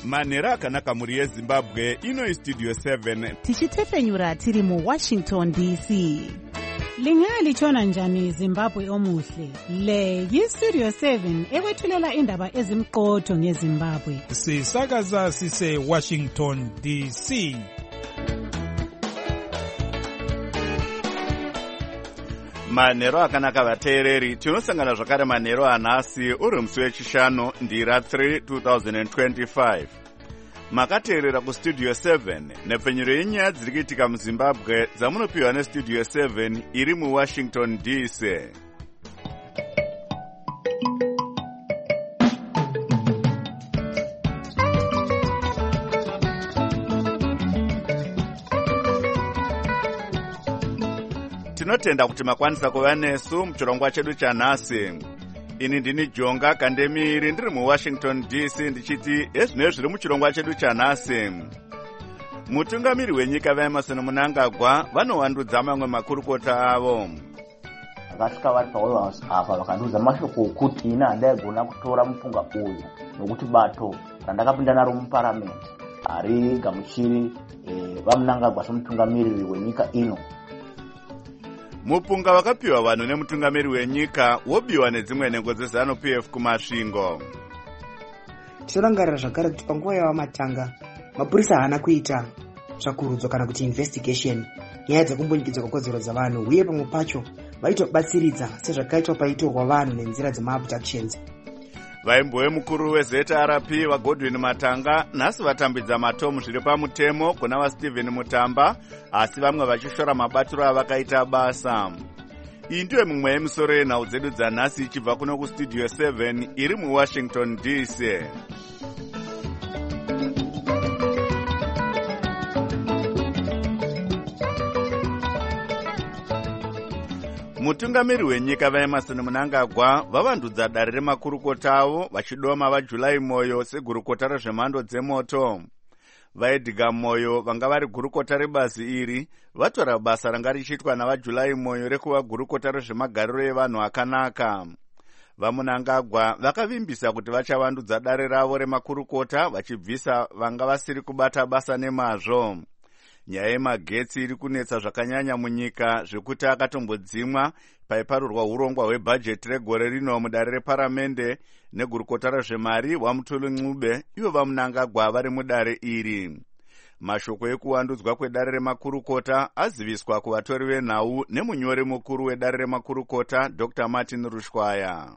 manhero akanaka mhuri yezimbabwe. Ino istudio 7 tichitefenyura tiri muWashington DC. Lingalitshona njani Zimbabwe omuhle? Le yistudio 7 ekwethulela indaba ezimqotho ngeZimbabwe. Sisakaza sise Washington DC. manhero akanaka vateereri, tinosangana zvakare manhero anhasi uri musi wechishanu ndira 3 2025. Makateerera kustudio 7 nepfenyuro yenyaya dziri kuitika muZimbabwe dzamunopiwa nestudio 7 iri muWashington DC. Tinotenda kuti makwanisa kuva nesu muchirongwa chedu chanhasi. Ini ndini Jonga Kandemiri ndiri muWashington DC ndichiti ezvino zviri muchirongwa chedu chanhasi. Mutungamiri wenyika vaEmerson Mnangagwa vanowandudza mamwe makurukota avo. Vakasvika vari paWhite House apa vakandiudza mashoko okuti ina handaigona kutora mupunga uyu nokuti bato randakapinda naro muparamende harigamuchiri vaMnangagwa somutungamiriri wenyika ino. Mupunga wakapiwa vanhu nemutungamiri wenyika wobiwa nedzimwe nhengo dzeZANU-PF kumasvingo. Tinorangarira zvakare kuti panguva yavamatanga mapurisa haana kuita tsvakurudzo kana kuti investigation nyaya dzekumbunyikidzwa kwekodzero dzavanhu, uye pamwe pacho vaitobatsiridza sezvakaitwa paitorwa vanhu nenzira dzemaabductions. Vaimbowe mukuru weZRP vaGodwin Matanga nhasi vatambidza matomu zviri pamutemo kuna vaStephen Mutamba, asi vamwe vachishora mabatiro avakaita basa. Iyi ndiyo mimwe yemisoro yenhau dzedu dzanhasi ichibva kuno kustudio 7 iri muWashington DC. Mutungamiri wenyika vaEmerson Mnangagwa vavandudza dare remakurukota avo vachidoma vaJulai Moyo segurukota rezvemhando dzemoto. VaEdgar Moyo vanga vari gurukota rebazi iri vatora basa ranga richiitwa navaJulai Moyo rekuva gurukota rezvemagariro evanhu akanaka. VaMnangagwa vakavimbisa kuti vachavandudza dare ravo remakurukota vachibvisa vanga vasiri kubata basa nemazvo. Nyaya yemagetsi iri kunetsa zvakanyanya munyika zvekuti akatombodzimwa paiparurwa urongwa hwebhajeti regore rino mudare reparamende negurukota rezvemari waMutulu Ncube, ivo vaMnangagwa vari mudare iri. Mashoko ekuwandudzwa kwedare remakurukota aziviswa kuvatori venhau nemunyori mukuru wedare remakurukota Dr. Martin Rushwaya.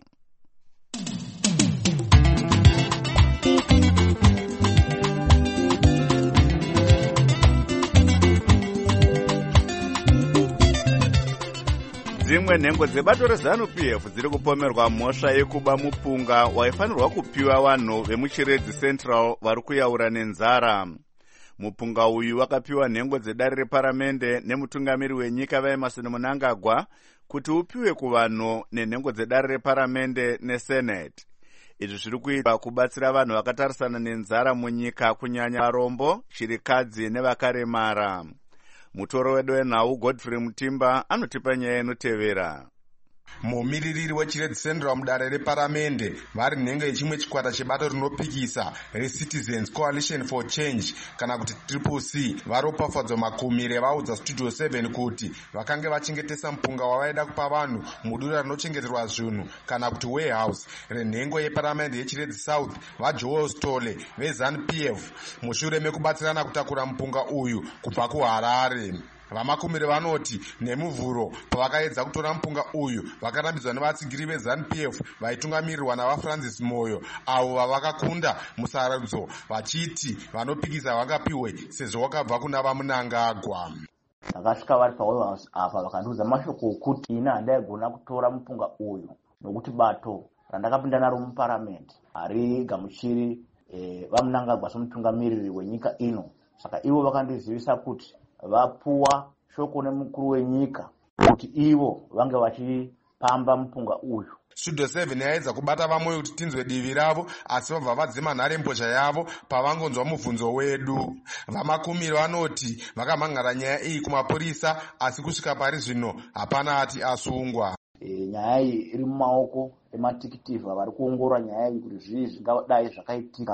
Dzimwe nhengo dzebato reZANU-PF dziri kupomerwa mhosva yekuba mupunga waifanirwa kupiwa vanhu vemuChiredzi Central vari kuyaura nenzara. Mupunga uyu wakapiwa nhengo dzedare reparamende nemutungamiri wenyika vaEmerson Mnangagwa kuti upiwe kuvanhu nenhengo dzedare reparamende neSenate. Izvi zviri kuitwa kubatsira vanhu vakatarisana nenzara munyika, kunyanya varombo, chirikadzi nevakaremara. Mutoro wedu wenhau Godfrey Mutimba anotipa nyaya inotevera. Mumiririri weChiredzi Central mudare reparamende vari nhengo yechimwe chikwata chebato rinopikisa reCitizens Coalition for Change kana kuti CCC varopafadzwa makumire vaudza studio 7 kuti vakange vachengetesa mupunga wavaida kupa vanhu mudura rinochengeterwa zvinhu kana kuti warehouse renhengo yeparamende yeChiredzi South vaJoel Stole veZANU-PF mushure mekubatsirana kutakura mupunga uyu kubva kuHarare. Vamakumire vanoti nemuvhuro pavakaedza kutora mupunga uyu vakarambidzwa nevatsigiri veZANU-PF vaitungamirirwa navaFrancis Moyo avo vavakakunda musarudzo vachiti vanopikisa vangapiwe sezvo wakabva kuna vaMnangagwa. Vakasvika vari paWhite House apa vakandiudza mashoko okuti ina handaigona kutora mupunga uyu nokuti bato randakapinda naro muparamende harigamuchiri vaMnangagwa somutungamiriri wenyika ino. Saka ivo vakandizivisa kuti vapuwa shoko nemukuru wenyika kuti ivo vange vachipamba mupunga uyu. Studio 7 yaedza kubata vamwe kuti tinzwe divi ravo, asi vabva vadzima nharembozha yavo pavangonzwa mubvunzo wedu. Vamakumiri vanoti vakamhangara nyaya iyi kumapurisa, asi kusvika pari zvino hapana ati asungwa. Nyaya iyi iri mumaoko ematikitiva vari kuongorora nyaya iyi kuti zvii zvingadai zvakaitika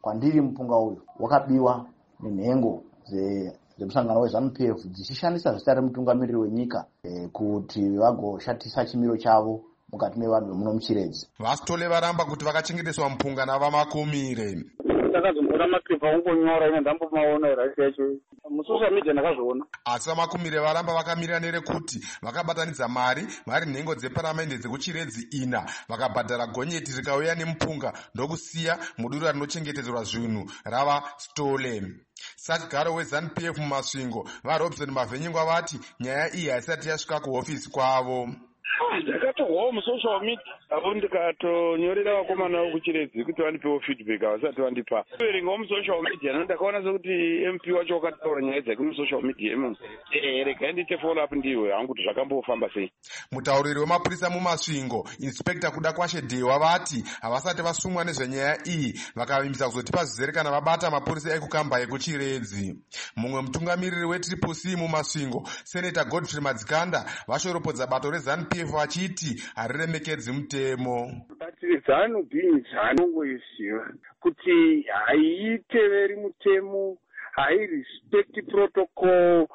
kwandiri mupunga uyu wakabiwa nenhengo dzemusangano weZANU-PF dzichishandisa zita remutungamiriri wenyika kuti vagoshatisa chimiro chavo mukati mevanhu vemuno muchiredzi. Vasitole varamba kuti vakachengeteswa mupunga navamakumire. Ndakazombona mapepa ongonyora ine ndambomaona rasi yacho musocial media ndakazviona. Asi vamakumire varamba vakamirira nerekuti vakabatanidza mari vari nhengo dzeparamende dzekuchiredzi 4 vakabhadhara gonyeti rikauya nemupunga ndokusiya mudura rinochengetedzerwa zvinhu rava stole. Sakigaro weZANU-PF mumasvingo vaRobson Mavhenyingwa vati nyaya iyi haisati yasvika kuhofisi kwavo. Ndakatohwawo musocial media apo ndikatonyorera vakomana vekuchiredzi kuti vandipewo feedback havasati vandipa. Verengawo musocial media ndakaona sekuti MP wacho wakataura nyaya dzake musocial media imomo. Regai ndiite follow up ndiwe hangu kuti zvakambofamba sei. Mutauriri wemapurisa mumasvingo Inspector Kudakwashe Dewa vati havasati vasumwa nezvenyaya iyi vakavimbisa kuzotipa zvizere kana vabata mapurisa ekukamba ekuchiredzi. Mumwe mutungamiriri weTriple-C mumasvingo Senator Godfrey Madzikanda vashoropodza bato reZANU-PF vachiti hariremekedzi mutemo. ZANU zvanongoiziva kuti haiteveri mutemo, hairespect protocol,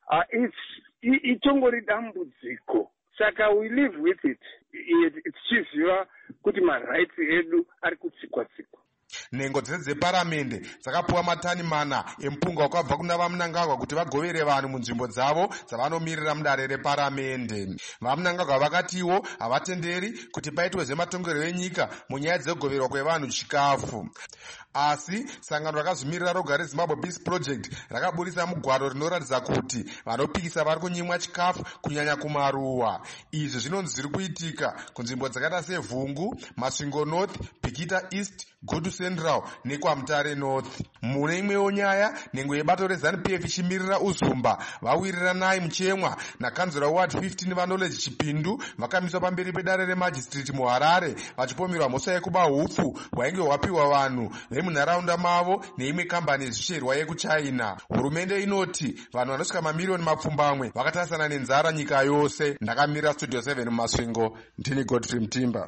itongori dambudziko. Saka we live with it. Tichiziva kuti marights edu ari kutsikwa-tsikwa. Nhengo dzese dzeparamende dzakapuwa matani 4 emupunga wakabva kuna vaMnangagwa kuti vagovere vanhu munzvimbo dzavo dzavanomirira mudare reparamende. VaMnangagwa vakatiwo havatenderi kuti paitwe zvematongerwo enyika munyaya dzegoverwa kwevanhu chikafu. Asi sangano rakazvimirira roga reZimbabwe Peace Project rakaburisa mugwaro rinoratidza kuti vanopikisa vari kunyimwa chikafu kunyanya kumaruwa. Izvi zvinonzi zviri kuitika kunzvimbo dzakaita seVhungu, Masvingo North, Pikita East, Gutu Central nekwaMutare North. Mune imwewo nyaya, nhengo yebato reZANU-PF ichimirira Uzumba vawiriranayi muchemwa nakanzura Ward 15 vaKnowledge Chipindu vakamiswa pamberi pedare remajistrate muHarare vachipomerwa mhosva yekuba hupfu hwainge hwapiwa vanhu vemunharaunda mavo neimwe kambani yezvisherwa yekuChina. Hurumende inoti vanhu vanosvika mamiliyoni mapfumbamwe vakatarisana nenzara nyika yose. Ndakamira Studio 7 mumasvingo, ndini Godfrey Mtimba.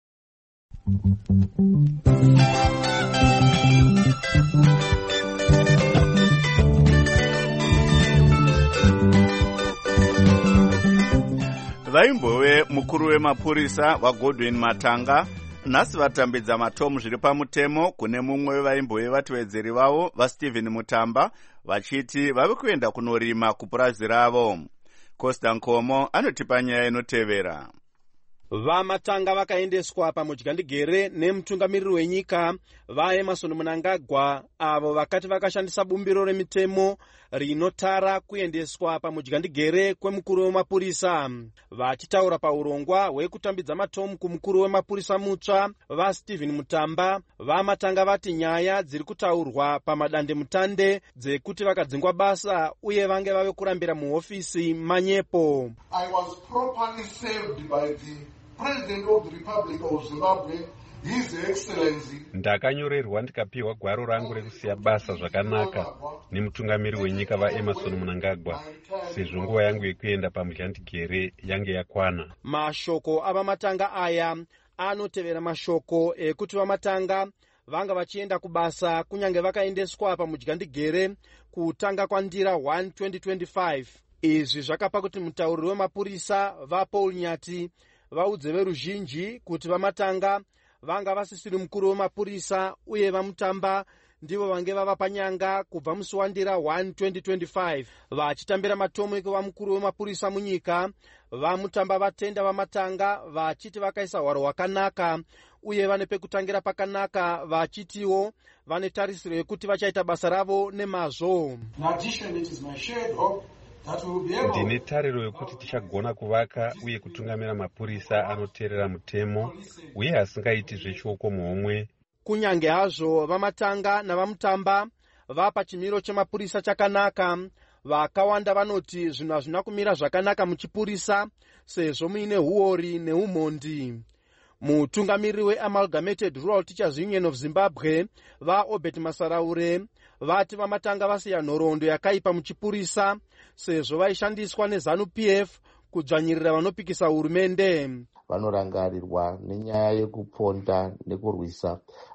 Vaimbove mukuru wemapurisa vaGodwin Matanga nhasi vatambidza matomu zviri pamutemo kune mumwe wevaimbove vatevedzeri vavo vaStephen Mutamba vachiti vave kuenda kunorima kupurazi ravo. Costa Nkomo anotipa nyaya inotevera. VaMatanga vakaendeswa pamudyandigere nemutungamiriri wenyika vaEmmerson Mnangagwa avo vakati vakashandisa bumbiro remitemo rinotara kuendeswa pamudyandigere kwemukuru wemapurisa. Vachitaura paurongwa hwekutambidza matomu kumukuru wemapurisa mutsva vaStephen Mutamba, VaMatanga vati nyaya dziri kutaurwa pamadandemutande dzekuti vakadzingwa basa uye vange vave kurambira muhofisi manyepo. I was properly served by the President of the Republic of Zimbabwe, His Excellency. Ndakanyorerwa ndikapiwa gwaro rangu rekusiya basa zvakanaka nemutungamiriri wenyika vaEmmerson Mnangagwa sezvo nguva yangu yekuenda pamudyandigere yange yakwana. Mashoko avaMatanga aya anotevera mashoko ekuti vaMatanga vanga vachienda kubasa kunyange vakaendeswa pamudyandigere kutanga kwandira 1/2025. Izvi zvakapa kuti mutauriri wemapurisa vaPaul Nyati vaudze veruzhinji kuti vaMatanga vanga vasisiri mukuru wemapurisa uye vaMutamba ndivo vange vava panyanga kubva musi wandira 1/2025. Vachitambira matomu ekuva mukuru wemapurisa munyika, vaMutamba vatenda vaMatanga vachiti vakaisa hwaro hwakanaka uye vane pekutangira pakanaka, vachitiwo vane tarisiro yekuti vachaita basa ravo nemazvo. Ndine tariro yekuti tichagona kuvaka uye kutungamira mapurisa anoteerera mutemo uye asingaiti zveshoko muhomwe. Kunyange hazvo vaMatanga navaMutamba vapa chimiro chemapurisa chakanaka, vakawanda vanoti zvinhu hazvina kumira zvakanaka muchipurisa sezvo muine huori neumhondi. Mutungamiriri weAmalgamated Rural Teachers Union of Zimbabwe vaObert Masaraure vati vaMatanga vasiya nhoroondo yakaipa muchipurisa sezvo vaishandiswa neZANU-PF kudzvanyirira vanopikisa hurumende. Vanorangarirwa nenyaya yekuponda nekurwisa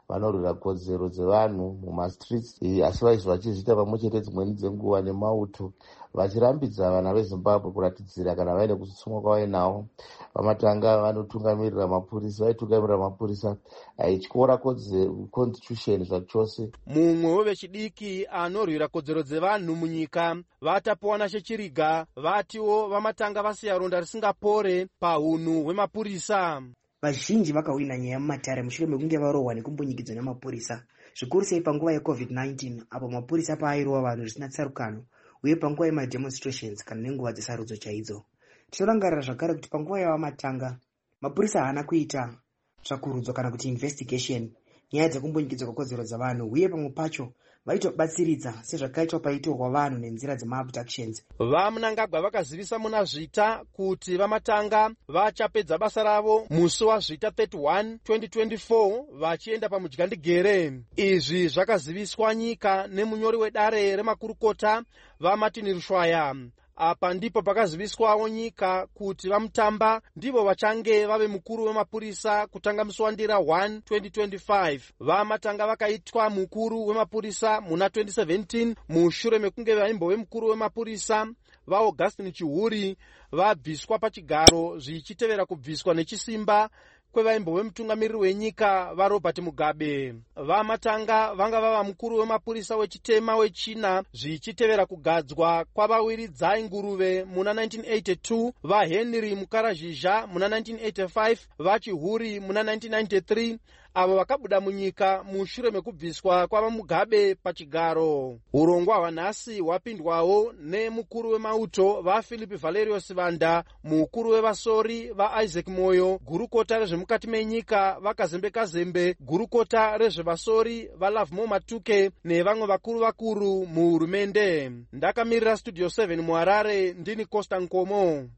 vanorwira kodzero dzevanhu mumastreets, asi vaizva vachizviita pamwe chete dzimweni dzenguva nemauto, vachirambidza vana vezimbabwe kuratidzira kana vaine kutsutsumwa kwavainawo. Vamatanga vanotungamirira mapurisa, vaitungamirira mapurisa aityora constitution zvachose. Mumwe wevechidiki anorwira kodzero dzevanhu munyika vatapuwana Chechiriga vatiwo vamatanga vasiya ronda risingapore paunhu hwemapurisa. Vazhinji vakawina nyaya mumatare mushure mekunge varohwa nekumbunyikidzwa nemapurisa, zvikuru sei panguva yeCovid-19 apo mapurisa paairohwa vanhu zvisina tsarukano, uye panguva yemademonstrations kana nenguva dzesarudzo chaidzo. Tinorangarira zvakare kuti panguva yavamatanga mapurisa haana kuita tsvakurudzo kana kuti investigation nyaya dzekumbunyikidzwa kwekodzero dzavanhu, uye pamwe pacho vaitobatsiridza sezvakaitwa paitorwa vanhu nenzira dzemaabductions. VaMnangagwa vakazivisa muna Zvita kuti vamatanga vachapedza basa ravo musi waZvita 31, 2024 vachienda pamudyandegere. Izvi zvakaziviswa nyika nemunyori wedare remakurukota vaMartin Rushwaya. Apa ndipo pakaziviswawo nyika kuti vamutamba ndivo vachange vave mukuru wemapurisa kutanga musi waNdira 1, 2025. Vamatanga vakaitwa mukuru wemapurisa muna 2017 mushure mekunge vaimbove mukuru wemapurisa vaAugustine Chihuri vabviswa pachigaro zvichitevera kubviswa nechisimba kwevaimbove mutungamiriri wenyika vaRobert Mugabe. Vamatanga vanga vava mukuru wemapurisa wechitema wechina zvichitevera kugadzwa kwavawiridza nguruve muna 1982, vaHenry Mukarajizha muna 1985, vaChihuri muna 1993, avo vakabuda munyika mushure mekubviswa kwavaMugabe pachigaro. Urongwa hwanhasi hwapindwawo nemukuru wemauto vaPhilip Valerius Vanda, mukuru wevasori vaIsaac Moyo, gurukota rezvemukati menyika vaKazembe Kazembe, gurukota rezvevasori vaLovemore Matuke nevamwe vakuru muhurumende. Ndakamirira Studio 7 muHarare, ndini Costa Nkomo.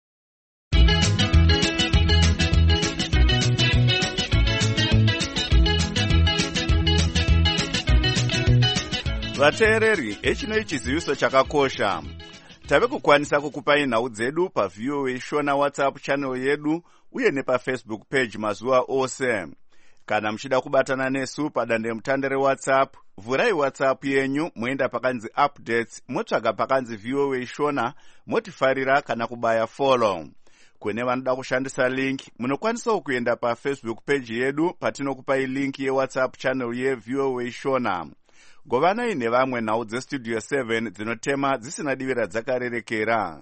Vateereri, echinoi chiziviso chakakosha. Tave kukwanisa kukupai nhau dzedu paVOA Shona WhatsApp channel yedu uye nepafacebook page mazuva ose. Kana muchida kubatana nesu padandemutande reWhatsApp, vhurai WhatsApp yenyu moenda pakanzi updates, motsvaga pakanzi VOA Shona, motifarira kana kubaya follow. Kune vanoda kushandisa link, munokwanisawo kuenda paFacebook page yedu patinokupai link yeWhatsApp channel yeVOA Shona. Govanai nevamwe nhau dzeStudio 7 dzinotema dzisina divira dzakarerekera.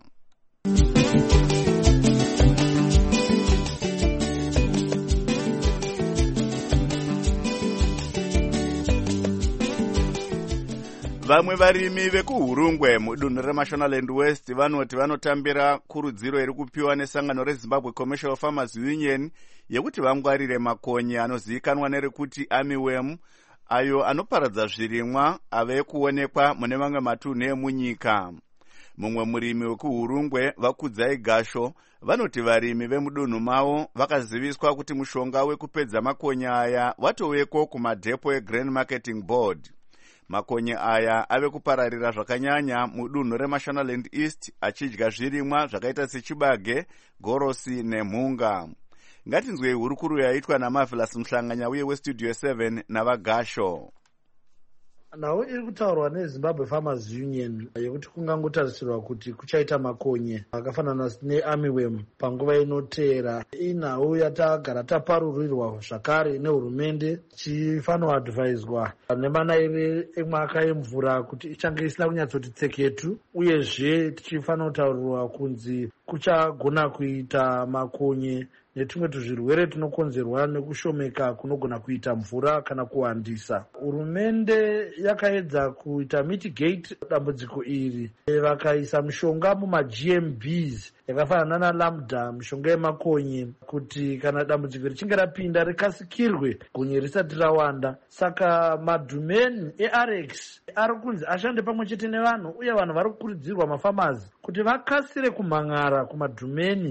Vamwe varimi vekuHurungwe mudunhu reMashonaland West vanoti vanotambira kurudziro iri kupiwa nesangano reZimbabwe Commercial Farmers Union yekuti vangwarire makonye anozivikanwa nerekuti armyworm, ayo anoparadza zvirimwa ave kuonekwa mune mamwe matunhu emunyika. Mumwe murimi wekuHurungwe Vakudzai Gasho vanoti varimi vemudunhu mavo vakaziviswa kuti mushonga wekupedza makonye aya watoveko kumadhepo eGrain Marketing Board. Makonye aya ave kupararira zvakanyanya mudunhu reMashonaland East achidya zvirimwa zvakaita sechibage, gorosi nemhunga. Ngatinzwei hurukuru yaitwa naMarvelous Mhlanganya uye weStudio 7 navaGasho. Nhau iri kutaurwa neZimbabwe Farmers Union yekuti kungangotarisirwa kuti kuchaita makonye akafanana nearmyworm panguva inoteera. Inhau yatagara taparurirwa zvakare nehurumende chifanwa advaiswa nemanayiri emwaka emvura kuti ichange isina kunyatsoti tseketu, uyezve tichifanwa kutaurirwa kunzi kuchagona kuita makonye netumwe tuzvirwere tunokonzerwa nekushomeka kunogona kuita mvura kana kuwandisa. Hurumende yakaedza kuita mitigate dambudziko iri, vakaisa mishonga mumaGMBs yakafanana naLambda, mishonga yemakonye, kuti kana dambudziko richinge rapinda rikasikirwe gonye risati rawanda. Saka madhumeni eRx ari kunzi ashande pamwe chete nevanhu, uye vanhu vari kukurudzirwa mafamazi kuti vakasire kumhang'ara kumadhumeni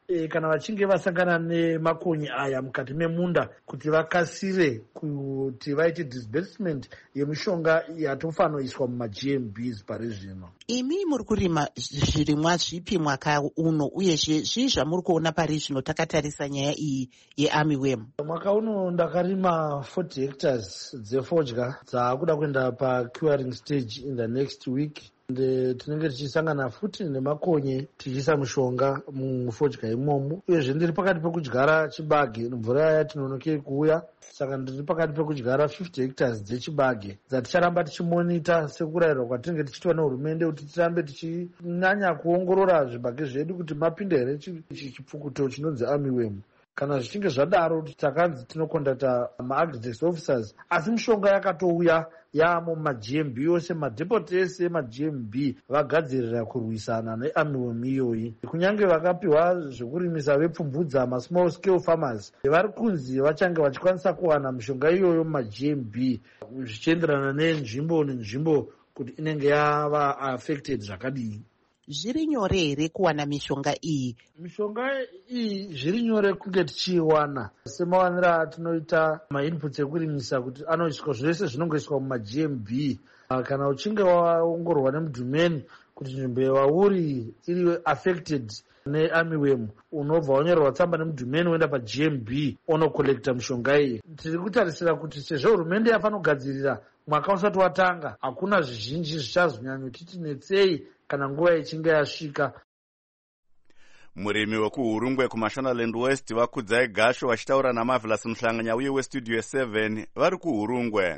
kana vachinge vasangana nemakonye aya mukati memunda kuti vakasire kuti vaite disbursement yemishonga yatofanoiswa mumagmbs pari zvino. Imi muri kurima zvirimwa zvipi mwaka uno uyezve zvii zvamuri kuona pari zvino takatarisa nyaya iyi yearmyworm? Mwaka uno ndakarima 40 hectares dzefodya dzaakuda kuenda pacuring stage in the next week. Tinenge tichisangana futi nemakonye tichiisa mushonga mufodya imomo, uyezve ndiri pakati pekudyara chibage. Mvura yatinonokei kuuya, saka ndiri pakati pekudyara 50 hectares dzechibage dzaticharamba tichimonita sekurayirwa kwatinenge tichiitwa nehurumende kuti tirambe tichinyanya kuongorora zvibage zvedu kuti mapinda here chipfukuto chinonzi armyworm. Kana zvichinge zvadaro takanzi tinokondata ma-agridex officers, asi mishonga yakatouya yaamo mumagmb yose, madhepoti ese emagmb vagadzirira kurwisana nearmyworm iyoyi. Kunyange vakapiwa zvekurimisa vepfumvudza ma-small scale farmers vari kunzi vachange vachikwanisa kuwana mishonga iyoyo mumagmb zvichienderana nenzvimbo kuti inenge yava affected zvakadii. Zviri nyore here kuwana mishonga iyi? Mishonga iyi zviri nyore kunge tichiiwana semawanira atinoita mainputs ekurimisa, kuti anoiswa zvese zvinongoiswa mumagmb. Kana uchinge waongororwa nemudhumeni kuti nzvimbo yauri iri affected nearmyworm, unobva wanyorerwa tsamba nemudhumeni woenda pagmb onokolekta mishonga iyi. Tiri kutarisira kuti sezvo hurumende yafanogadzirira mwaka usati watanga, hakuna zvizhinji zvichazonyanyotiti netsei kana nguva ichinge yasvika. Murimi wekuhurungwe kumashonaland west vakudzai gasho vachitaura naMarvelous Muhlanganya uye westudio 7 vari kuhurungwe.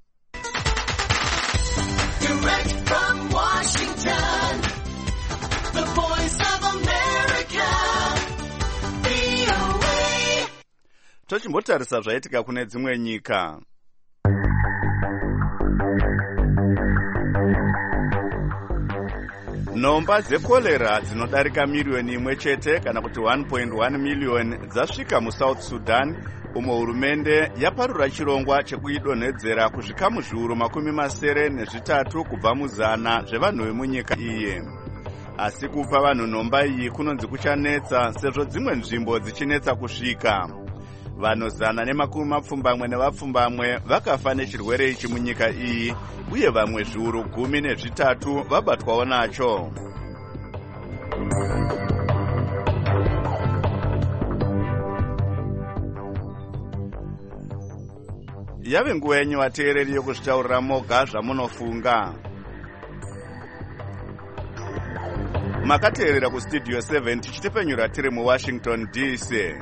Direct from Washington, the voice of America, VOA. Tochimbotarisa zvaitika kune dzimwe nyika. Nhomba dzekolera dzinodarika miliyoni imwe chete kana kuti 1.1 miliyoni dzasvika muSouth Sudan, umo hurumende yaparura chirongwa chekuidonhedzera kuzvikamu zviuru 83 kubva muzana zvevanhu vemunyika iyi. Asi kupa vanhu nhomba iyi kunonzi kuchanetsa sezvo dzimwe nzvimbo dzichinetsa kusvika. Vanhu 120 nevapfumbamwe vakafa nechirwere ichi munyika iyi, uye vamwe zviuru 13 vabatwawo nacho. Yave nguva yenyu vateereri yokuzvitaurira moga zvamunofunga. Makateerera kustudio 7 tichitepenyura tiri muWashington DC.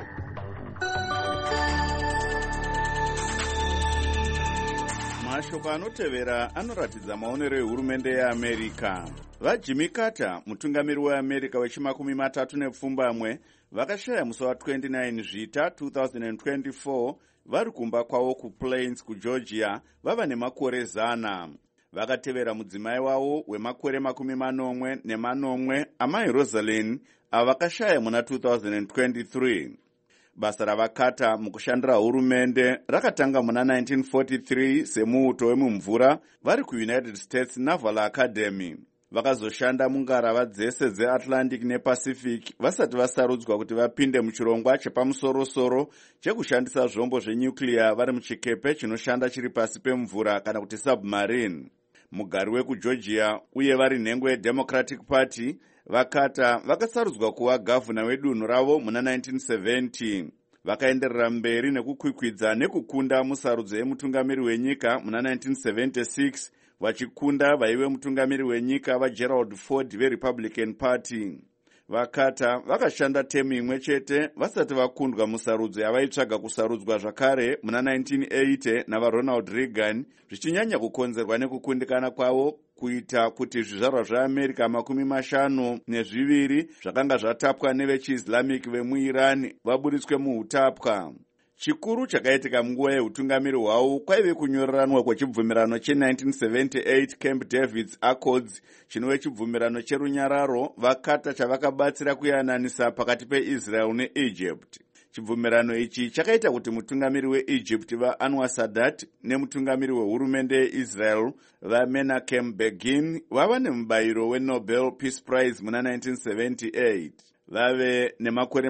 Mashoko anotevera anoratidza maonero ehurumende yeAmerika. VaJimmy Carter, mutungamiri weAmerika wechi30 vakashaya musi wa29 Zvita 2024 vari kumba kwavo kuPlains kuGeorgia vava nemakore 100. Vakatevera mudzimai wavo wemakore 80 amai Rosalind avakashaya muna 2023. Basa ravakata mukushandira hurumende rakatanga muna 1943 semuuto wemumvura vari kuUnited States Naval Academy. Vakazoshanda mungarava dzese dzeAtlantic nePacific vasati vasarudzwa kuti vapinde muchirongwa chepamusorosoro chekushandisa zvombo zvenyuclear vari muchikepe chinoshanda chiri pasi pemvura kana kuti submarine. Mugari wekuGeorgia uye vari nhengo yeDemocratic Party vakata vakasarudzwa kuva gavhuna wedunhu ravo muna 1970. Vakaenderera mberi nekukwikwidza nekukunda musarudzo yemutungamiri wenyika muna 1976, vachikunda vaive mutungamiri wenyika vaGerald Ford veRepublican Party. Vakata vakashanda temu imwe chete vasati vakundwa musarudzo yavaitsvaga kusarudzwa zvakare muna 1980 navaRonald Reagan, zvichinyanya kukonzerwa nekukundikana kwavo kuita kuti zvizvarwa zveAmerika 52 zvakanga zvatapwa nevechiislamic vemuIran vaburitswe muutapwa. Chikuru chakaitika munguva yeutungamiri hwavo kwaive kunyoreranwa kwechibvumirano che1978 Camp David's Accords, chinove chibvumirano cherunyararo vakata chavakabatsira kuyananisa pakati peIsrael neEgypt. Chibvumirano ichi chakaita kuti mutungamiri weEgypt vaAnwar Sadat nemutungamiri wehurumende yeIsrael vaMenachem Begin vava nemubayiro weNobel Peace Prize muna 1978. vave nemakore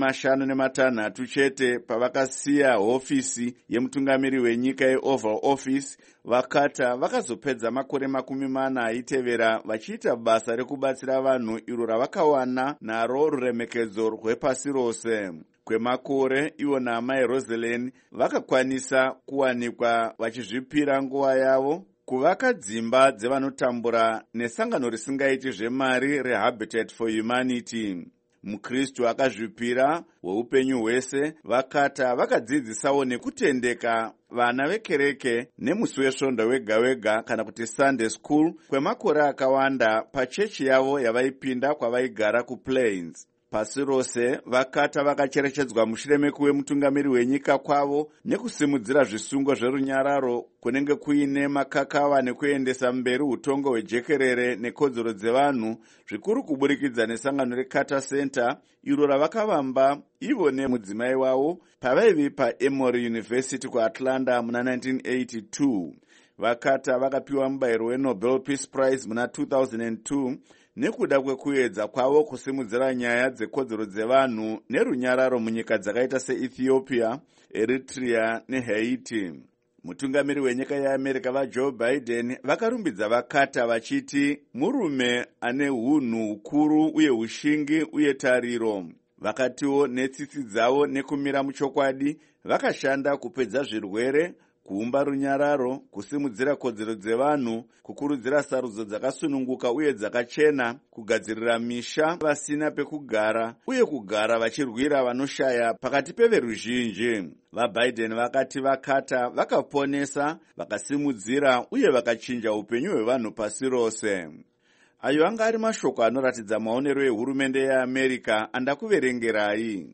56 chete pavakasiya hofisi yemutungamiri wenyika yeOval Office. Vakata vakazopedza makore 40 aitevera vachiita basa rekubatsira vanhu iro ravakawana naro ruremekedzo rwepasi rose. Kwemakore ivo naamai Rosalind vakakwanisa kuwanikwa vachizvipira nguva yavo kuvaka dzimba dzevanotambura nesangano risingaiti zvemari reHabitat for Humanity. Mukristu akazvipira weupenyu hwese. Vakata vakadzidzisawo nekutendeka vana vekereke nemusi wesvondo wega wega kana kuti Sunday School kwemakore akawanda pachechi yavo yavaipinda kwavaigara kuPlains. Pasi rose Vakata vakacherechedzwa mushure mekuve mutungamiri wenyika kwavo nekusimudzira zvisungo zverunyararo kunenge kuine makakava nekuendesa mberi utongo hwejekerere nekodzero dzevanhu, zvikuru kuburikidza nesangano reCarter Center iro ravakavamba ivo nemudzimai wavo pavaivi paEmory University kuAtlanta muna 1982. Vakata vakapiwa mubayiro weNobel Peace Prize muna 2002 nekuda kwekuedza kwavo kusimudzira nyaya dzekodzero dzevanhu nerunyararo munyika dzakaita seEthiopia, Eritrea neHaiti. Mutungamiri wenyika yeAmerica vaJoe Biden vakarumbidza Vakata vachiti murume ane hunhu hukuru uye ushingi uye tariro. Vakatiwo netsitsi dzavo nekumira muchokwadi vakashanda kupedza zvirwere, kuumba runyararo, kusimudzira kodzero dzevanhu, kukurudzira sarudzo dzakasununguka uye dzakachena, kugadzirira misha vasina pekugara uye kugara vachirwira vanoshaya pakati peveruzhinji. VaBiden vakati Vakata vakaponesa, vakasimudzira uye vakachinja upenyu hwevanhu pasi rose. Ayo anga ari mashoko anoratidza maonero ehurumende yeAmerica andakuverengerai.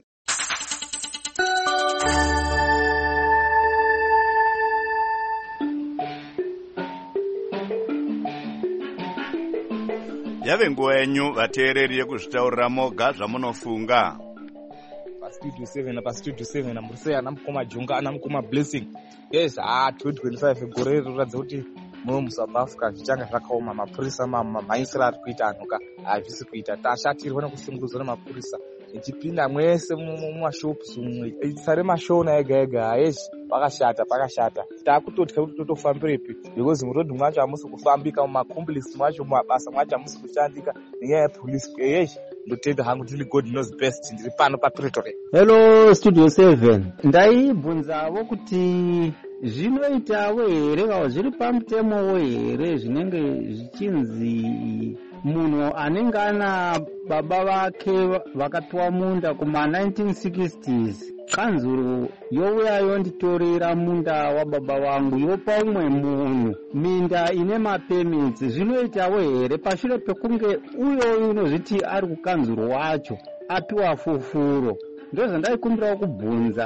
Yave nguva yenyu vateereri yekuzvitaurira moga zvamunofunga. Studio 7 apa Studio 7 amurusei ana mukoma Jonga ana mukoma Blessing. Yes, 2025 gore rinoratidza kuti muno muSouth Africa zvichanga zvakaoma. Mapurisa mamaisira ari kuita anhuka hazvisi kuita. Tashatirwa nekushungurudzwa nemapurisa ichipinda mwese mumashops umwe tsare mashona ega ega. Yes, pakashata. Takutotya kuti totofambirepi because murodhi mwacho hamusi kufambika, mumakomplexi mwacho mumabasa mwacho hamusi kushandika nenyaya yepolisi. Yes, ndotenda hangu ndini God knows best, ndiri pano paPretoria. Hello Studio 7, ndaibvunzavo kuti zvinoitawo here kana zviri pamutemo here zvinenge zvichinzi munhu anenge ana baba vake vakatwa munda kuma1960s, kanzuro youya yonditorera munda wababa vangu yopa umwe munhu minda ine mapemitsi. Zvinoitawo here pashure pekunge uyo unozviti ari kukanzuro wacho apiwa fufuro? Ndozvandaikumbirawo kubvunza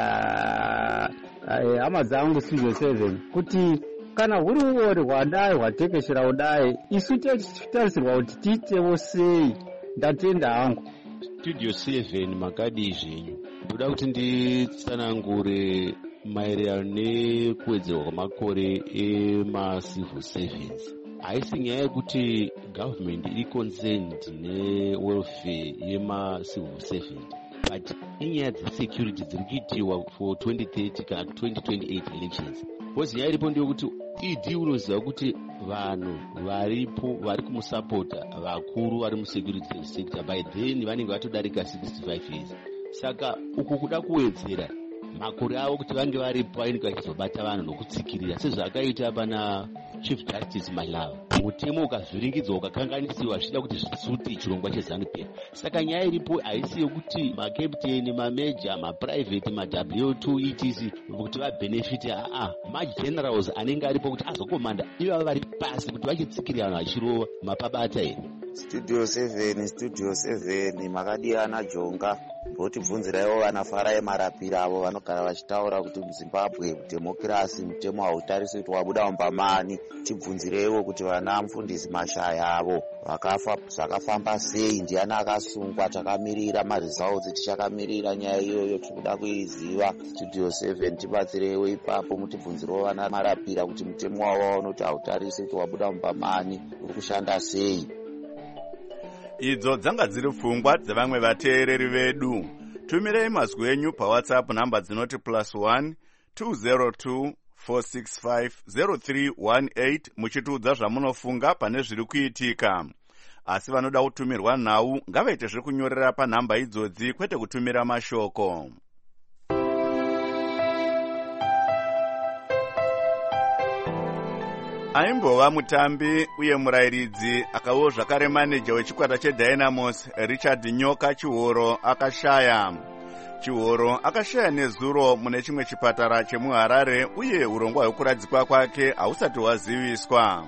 hama dzangu Studio 7 kuti kana huri uori hwadai hwatekeshera kudai isu tichitarisirwa kuti tiitewo sei? Ndatenda hangu. Studio 7 makadi zvenyu ndoda kuti nditsanangure maererano nekuwedzerwa kwamakore emacivil servants. Haisi nyaya yekuti government iri concerned newelfare yemacivil servant, but inyaya dzesecurity dziri kuitiwa for 2030 kana 2028 elections. Because nyaya iripo ndeyekuti ED unoziva kuti vanhu varipo vari kumusapota vakuru vari musecurity sector by then vanenge vatodarika 65 years. Saka uku kuda kuwedzera makore avo kuti vange varipo vainge vachizobata vanhu nokutsikirira sezvakaita pana Chief Justice Malava. Mutemo ukavhiringidzwa ukakanganisiwa zvichida kuti zvitsute chirongwa cheZANU-PF. Saka nyaya iripo haisi yokuti makapteni, mameja, maprivate, maW2 etc kuti vabenefite. Magenerals anenge aripo kuti azokomanda ivava vari pasi kuti vachitsikirira vanhu vachirova mapabata here. Studio 7 makadiyana Jonga ndotibvunziraiwo vanaFarai Marapira avo vanogara vachitaura kuti muZimbabwe demokirasi mutemo hautarisi kuti wabuda umbamani. Tibvunzireiwo kuti vana mufundisi Mashaya avo vakafa zvakafamba sei, ndiani akasungwa, takamirira maresults, tichakamirira nyaya iyoyo tikuda kuiziva. Studio 7 tibatsireiwo ipapo mutibvunzirewo vana Marapira kuti mutemo wavo unoti hautarisi kuti wabuda umbamani uri kushanda sei. idzo dzanga dziri pfungwa dzevamwe vateereri vedu. Tumirei mazwi enyu paWhatsApp namba dzinoti +1 202 465 0318 muchitiudza zvamunofunga pane zviri kuitika. Asi vanoda kutumirwa nhau ngavaite zvekunyorera panhamba idzodzi kwete kutumira mashoko. Aimbova mutambi uye murairidzi akawo zvakare maneja wechikwata cheDynamos Richard Nyoka Chihoro akashaya. Chihoro akashaya nezuro mune chimwe chipatara chemuHarare uye urongwa hwekuradzikwa kwake hausati hwaziviswa.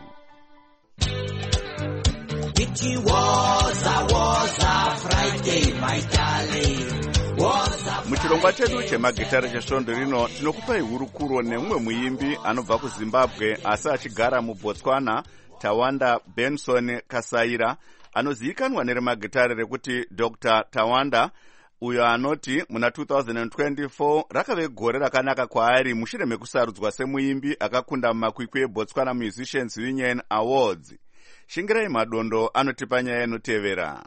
Muchirongwa chedu chemagitare chesvondo rino tinokupai hurukuro nemumwe muimbi anobva kuZimbabwe asi achigara muBotswana, Tawanda Benson Kasaira, anozivikanwa neremagitare rekuti Dr. Tawanda, uyo anoti muna 2024 rakave gore rakanaka kwaari mushure mekusarudzwa semuimbi akakunda mumakwikwi eBotswana Musicians Union Awards. Shingirai madondo anotipa nyaya inotevera.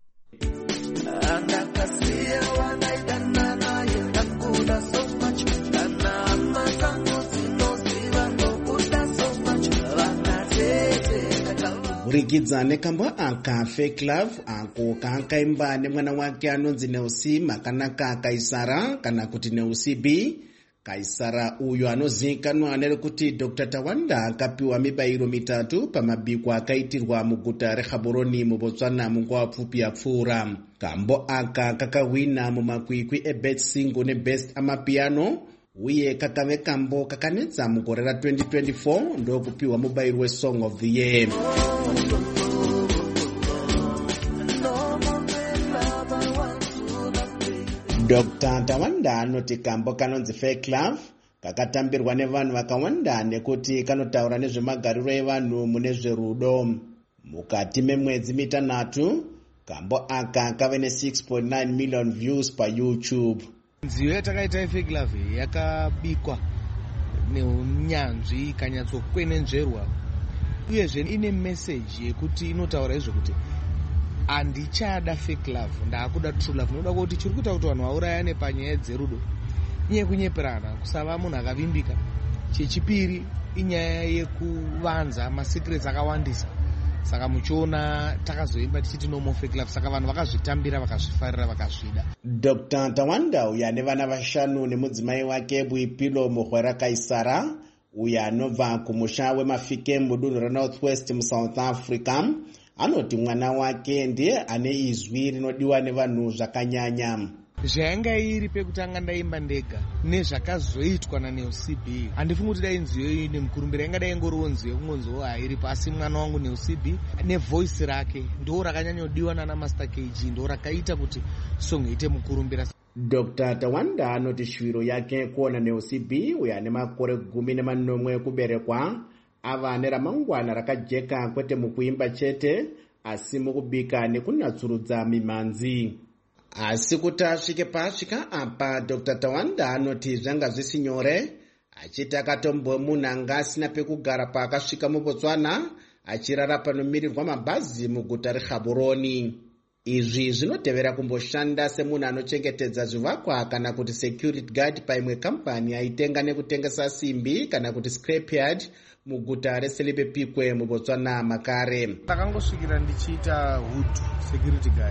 Burikidza nekambwa aka Fake Love ako kaakaimba nemwana wake anonzi Neusi Makanaka Kaisara kana kuti Neusi B. Kaisara uyo anozivikanwa nerekuti Dr. Tawanda akapiwa mibairo 3 pamabiko akaitirwa muguta reGaborone muBotswana munguva pfupi yapfuura. Kambo aka kakawina mumakwikwi eBest Single neBest Amapiano uye kakave kambo kakanetsa mugore ra2024 ndokupiwa mubairo weSong of the Year. Dr. Tawanda anoti kambo kanonzi Fake Love kakatambirwa nevanhu vakawanda nekuti kanotaura nezvemagariro evanhu mune zverudo. Mukati memwedzi 3 kambo aka kave ne6.9 million views pa YouTube. Nziyo yatakaita Fake Love yakabikwa neunyanzvi ikanyatsokwenenzverwa uyezve ine message yekuti inotaura izvokuti handichada Fake Love, ndaakuda True Love. Noda kuti chiri kuita kuti vanhu vaurayane panyaya dzerudo inyaya yekunyeperana, kusava munhu akavimbika. Chechipiri inyaya yekuvanza masecrets akawandisa. Saka muchiona takazoimba tichiti no more Fake Love, saka vanhu vakazvitambira vakazvifarira vakazvida. Dr. Tawanda uya nevana 5 nemudzimai wake Buipilo Muhwera Kaisara uya anobva kumusha weMafike mudunhu reNorthwest muSouth Africa anoti mwana wake ndiye ane izwi rinodiwa nevanhu zvakanyanya. Zvayanga iri pekutanga ndaimba ndega nezvakazoitwa naNeusi B, handifungi kuti dai nziyo iyi nemukurumbira ingadai ingoriwo nziyo kungonziwo hairipo, asi mwana wangu Neusi B nevoice rake ndo rakanyanyodiwa nana Master KG, ndo rakaita kuti song ite mukurumbira. Dr. Tawanda anoti shwiro yake kuona Neusi B uya ane makore 19 ekuberekwa ava neramangwana rakajeka kwete mukuimba chete asi mukubika nekunatsurudza mimanzi. Asi kuti asvike paasvika apa Dr. Tawanda anoti zvanga zvisi nyore, achiti akatombomunhu anga asina pekugara paakasvika muBotswana achirara panomirirwa mabhazi muguta reGaborone. Izvi zvinotevera kumboshanda semunhu anochengetedza zvivakwa kana kuti security guard paimwe kampani aitenga nekutengesa simbi kana kuti scrapyard muguta reSelibe Pikwe muBotswana makare. Takangosvikira ndichiita hood security guard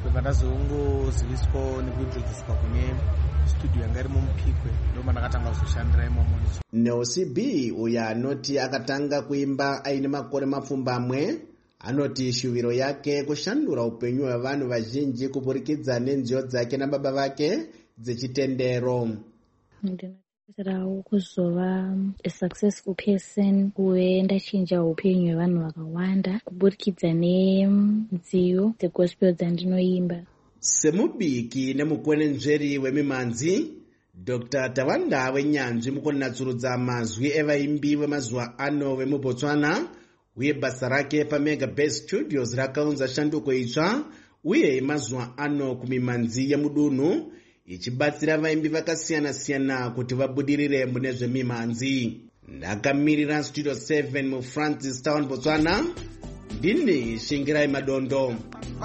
ndakazongoziviswa nekuintroducwa kune studio yanga iri muPikwe, ndomba ndakatanga kuzoshandira imomo. Neusi B uya anoti akatanga kuimba aine makore mapfumbamwe anoti shuviro yake kushandura upenyu hwevanhu vazhinji kuburikidza nenziyo dzake nababa vake dzechitendero. Ndinotarirawo kuzova a successful person uye ndachinja upenyu hwevanhu vakawanda kuburikidza nenziyo dzegospel dzandinoimba. Semubiki nemukwenenzveri wemimanzi, Dr. Tawanda wenyanzvi mukunatsurudza mazwi evaimbi vemazuva ano vemuBotswana uye basa rake paMega Best Studios rakaunza shanduko itsva uye mazuva ano kumimanzi yemudunhu ichibatsira vaimbi vakasiyana-siyana kuti vabudirire mune zvemimanzi. Ndakamirira Studio 7 muFrancis Town Botswana, ndini Shingirai Madondo.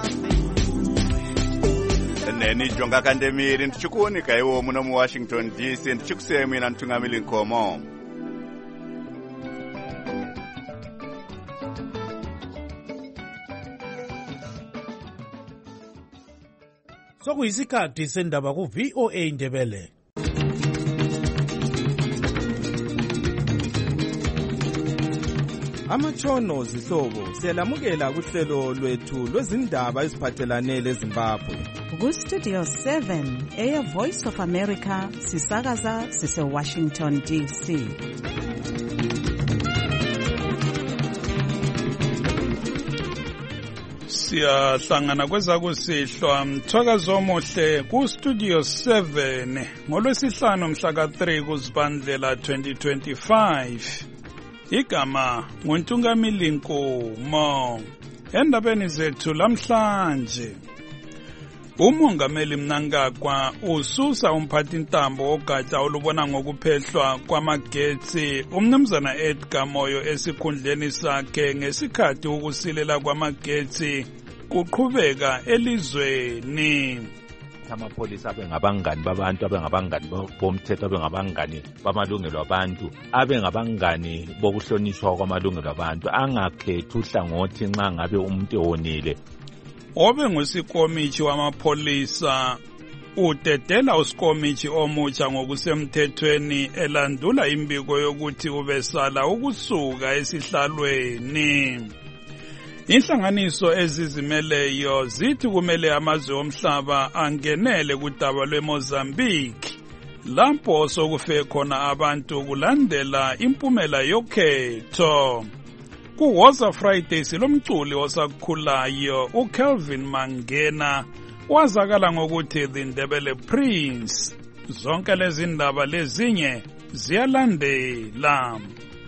Neni Jonga Kandemiri ndichikuonika iwo muno mu Washington DC ndichikusiyemwina mtungamili Nkomo. Sokuyisikhathi sendaba ku VOA Ndebele. Amatshono zihlobo siyalamukela kuhlelo lwethu lwezindaba eziphathelane leZimbabwe. Ku Studio 7 Air Voice of America sisakaza sise Washington DC. Siyahlangana kwezakusihlwa mthwakazo omuhle ku Studio 7 ngolwesihlanu mhla ka3 kuZibandlela 2025. Igama nguNtungamili Nkomo. Endabeni zethu lamhlanje, umongameli Mnangagwa ususa umphathintambo ogatsha olubona ngokuphehlwa kwamagetsi umnumzana Edgar Moyo esikhundleni sakhe ngesikhathi ukusilela kwamagetsi kuqhubeka elizweni. Amapolisa abengabangani babantu, abengabangani bomthetho, abengabangani bamalungelo abantu, abengabangani bokuhlonishwa kwamalungelo abantu, angakhethi uhlangothi nxa ngabe umuntu ewonile. Obe ngusikomithi wamapolisa udedela usikomithi omutsha ngokusemthethweni elandula imbiko yokuthi ubesala ukusuka esihlalweni. Inhlanganiso ezizimeleyo zithi kumele amazwe omhlaba angenele kudaba lweMozambique lapho sokufe khona abantu kulandela impumela yokhetho. Kuwoza Friday silomculi osakhulayo uKelvin Mangena wazakala ngokuthi The Ndebele Prince. Zonke lezi ndaba lezinye ziyalandela.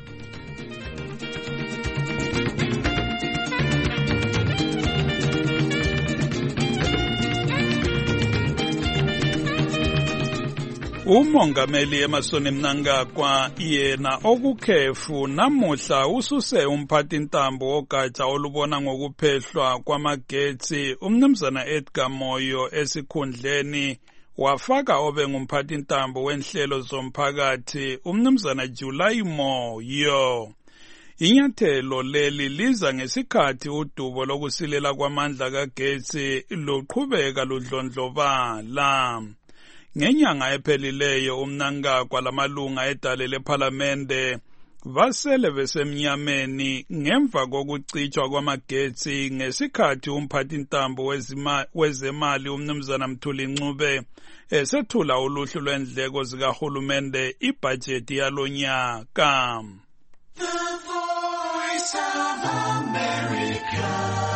Umongameli Emmerson Mnangagwa yena okukhefu namuhla ususe umphathintambo ogatsha olubona ngokuphehlwa kwamagetsi umnumzana Edgar Moyo esikhundleni wafaka obe ngumphathintambo wenhlelo zomphakathi umnumzana July Moyo. Inyathelo leli liza ngesikhathi udubo lokusilela kwamandla kagetsi luqhubeka ludlondlobala. Ngenyanga ephelileyo uMnangagwa lamalunga edale lePhalamende basele besemnyameni ngemva kokucitshwa kwamagetsi ngesikhathi umphathintambo wezemali umnumzana Mthuli Ncube esethula uluhlu lwendleko zikahulumende ibhajethi yalonyaka. The Voice of America.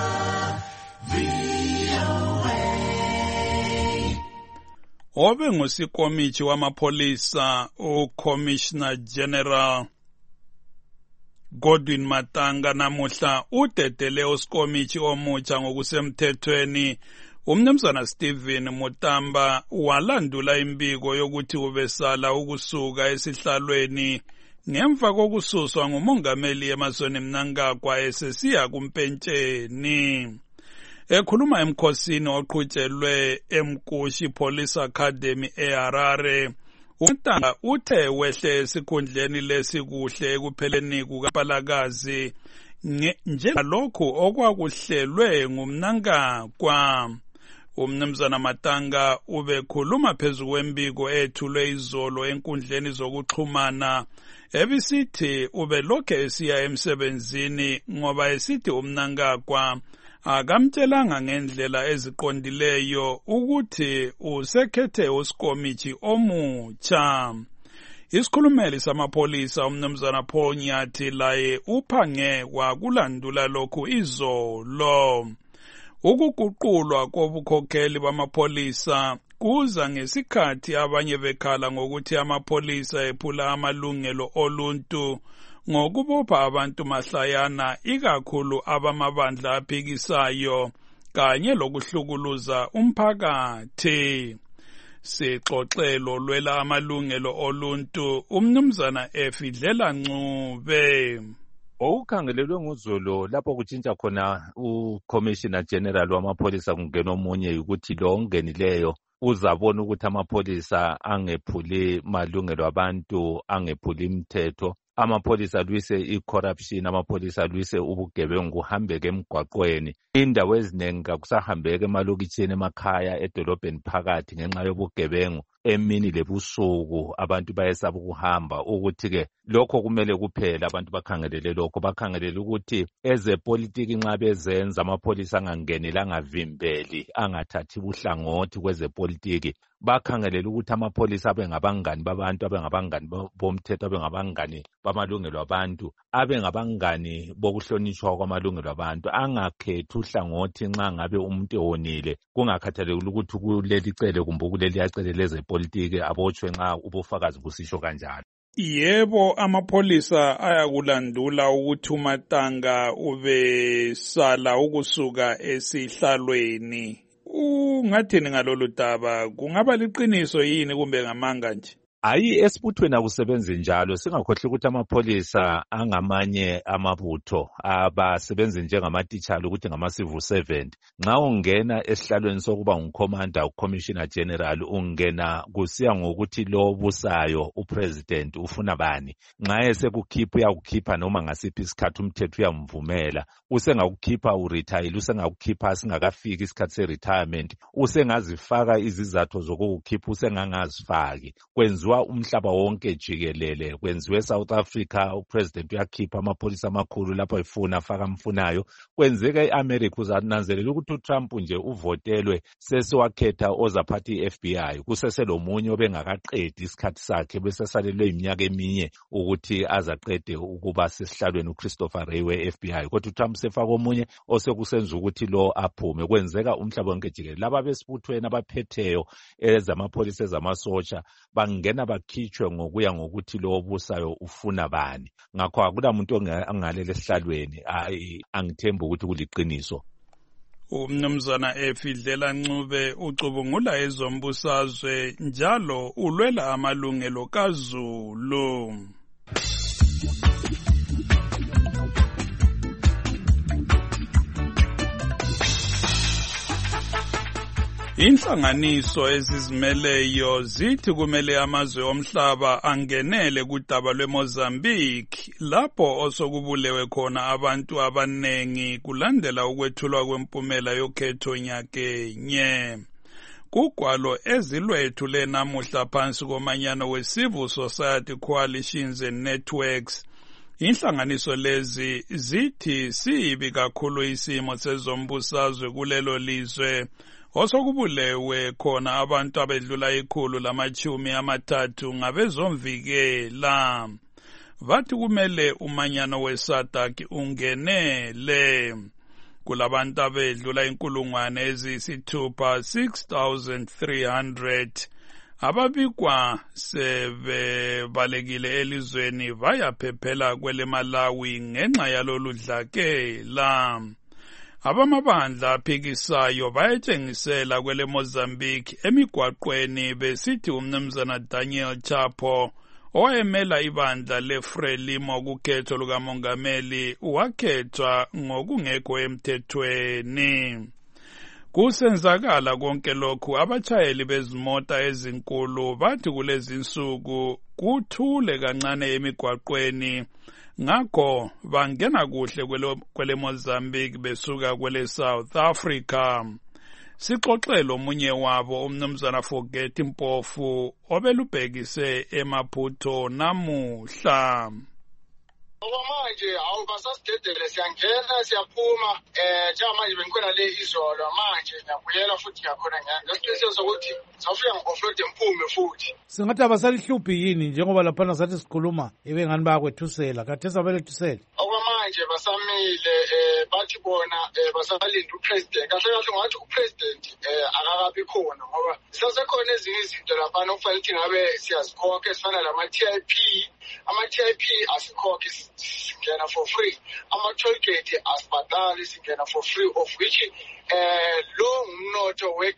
Obe ngusikomithi wamapolisa uCommissioner General Godwin Matanga namuhla udedele usikomithi omutsha ngokusemthethweni umnumzana Stephen Mutamba walandula imbiko yokuthi ubesala ukusuka esihlalweni ngemva kokususwa ngumongameli Emmerson Mnangagwa esesiya kumpentsheni. Ekhuluma emkhosini oqhutshelwe eMkushi Police Academy eHarare, uMatanga uthe wehle esikhundleni lesikuhle ekupheleni kukaPalakazi njengalokhu okwakuhlelwe nguMnangagwa. Umnumzana Matanga ubekhuluma phezu kwembiko ethulwe izolo enkundleni zokuxhumana ebisithi ubelokhe esiya emsebenzini ngoba esithi uMnangagwa akamtshelanga ngendlela eziqondileyo ukuthi usekhethe usikomithi omutsha. Isikhulumeli samapolisa umnumzana Paul Nyathi laye uphange wakulandula lokhu izolo. Ukuguqulwa kobukhokheli bamapolisa kuza ngesikhathi abanye bekhala ngokuthi amapolisa ephula amalungelo oluntu ngokubopha abantu mahlayana ikakhulu abamabandla aphikisayo kanye lokuhlukuluza umphakathi. Sixoxelo lwela amalungelo oluntu umnumzana Efidlela Ncube. Okukhangelelwe nguZulu lapho kutshintsha khona uCommissioner General wamapholisa kungena omunye ukuthi lo ongenileyo uzabona ukuthi amapholisa angephuli malungelo abantu, angephuli imithetho. Amapholisa lwise i-corruption, amapholisa lwise ubugebengu kuhambeke emgwaqweni. Indawo eziningi kakusahambeke emalokitshini emakhaya edolobheni phakathi ngenxa yobugebengu. Emini lebusuku abantu bayesaba ukuhamba, ukuthi-ke lokho kumele kuphela. Abantu bakhangelele lokho, bakhangelele ukuthi ezepolitiki nxa bezenza amapholisa angangeneli, angavimbeli, angathathi buhlangothi kwezepolitiki. Bakhangelele ukuthi amapholisa abe ngabangani babantu, abe ngabangani bomthetho, abe ngabangani bamalungelo abantu, abe ngabangani bokuhlonishwa kwamalungelo abantu, angakhethi uhlangothi nxa ngabe umuntu ewonile, kungakhathalekile ukuthi kuleli cele kumbe kuleli yacele lezepolitiki abotshwe nxa ubufakazi busisho kanjalo. Yebo, amapholisa ayakulandula ukuthi uMatanga ubesala ukusuka esihlalweni. Ungathini ngalolu daba? Kungaba liqiniso yini kumbe ngamanga nje? Hayi, esibuthweni akusebenzi njalo. Singakhohlwa ukuthi amapholisa angamanye amabutho abasebenzi njengamatitshala ukuthi ngama-civil servant. Nxa ungena esihlalweni sokuba ngucommander, ucommissioner general, ungena kusiya ngokuthi lo obusayo upresident ufuna bani. Nxa esekukhipha uyakukhipha noma ngasiphi isikhathi umthetho uyamvumela. Usengakukhipha uretire, usengakukhipha singakafiki isikhathi se-retirement, usengazifaka izizathu zokukukhipha, usengangazifaki. Kwenziwa umhlaba wonke jikelele, kwenziwe South Africa, upresident uyakhipha amapholisa amakhulu lapho efuna afaka mfunayo. Kwenzeka eAmerica, uzananzelela ukuthi uTrump nje uvotelwe sesiwakhetha ozaphatha iFBI, kuseselomunye obengakaqedi isikhathi sakhe besesalelwe iminyaka eminye ukuthi azaqede ukuba sesihlalweni uChristopher Wray weFBI, kodwa uTrump sefaka omunye osekusenza ukuthi lo aphume. Kwenzeka umhlaba wonke jikelele. Laba besibuthweni abaphetheyo ezamapholisa ezamasotsha bangena bakhitshwe ngokuya ngokuthi lo obusayo ufuna bani. Ngakho akulamuntu ongalele esihlalweni. Angithembi ukuthi kuliqiniso. Umnumzana Efidlela Ncube ucubungula ezombusazwe njalo ulwela amalungelo kaZulu. Inhlanganiso ezizimeleyo zithi kumele amazwe omhlaba angenele kudaba lweMozambique lapho osokubulewe khona abantu abanengi kulandela ukwethulwa kwempumela yokhetho nyakenye. Kugwalo ezilwethule namuhla phansi komanyano we-Civil Society Coalitions and Networks, inhlanganiso lezi zithi sibi kakhulu isimo sezombusazwe kulelo lizwe osokubulewe khona abantu abedlula 130 ngabezomvikela. Bathi kumele umanyano weSADC ungenele. Kulabantu abedlula 6,300 ababikwa sebebalekile elizweni bayaphephela kwele Malawi ngenxa yalolu dlakela. Abamabandla aphikisayo bayetshengisela kwele Mozambique emigwaqweni besithi umnumzana Daniel Chapo owayemela ibandla leFrelimo kukhetho lukamongameli wakhethwa ngokungekho emthethweni. Kusenzakala konke lokhu abatshayeli bezimota ezinkulu bathi kulezi insuku kuthule kancane emigwaqweni, ngakho bangena kuhle kwele Mozambique besuka kwele South Africa. Sixoxele omunye wabo umnumzana Forget Mpofu obelubhekise eMaputo namuhla. Manje awubasasidedele siyangena siyaphuma njengamanje bengikhona le izolo manje ngiyabuyela futhi ngiyakhona ngesiciniseko sokuthi sawufika ngi-offload ngiphume futhi. Singathi abasalihluphi yini njengoba laphana sathi sikhuluma ebengani bayakwethusela khathesi abelethusele? Okwamanje basamile bathi bona basalinda upresident. Kahle kahle ngathi upresident akakabi khona ngoba sisasekhona ezinye izinto laphana okufanele ukuthi ngabe siyazikhokha esifana lama-TIP. Ama-TIP asikhokhe singena for free. Ama-toll gate asibhadali singena for free, of which lo ngumnotho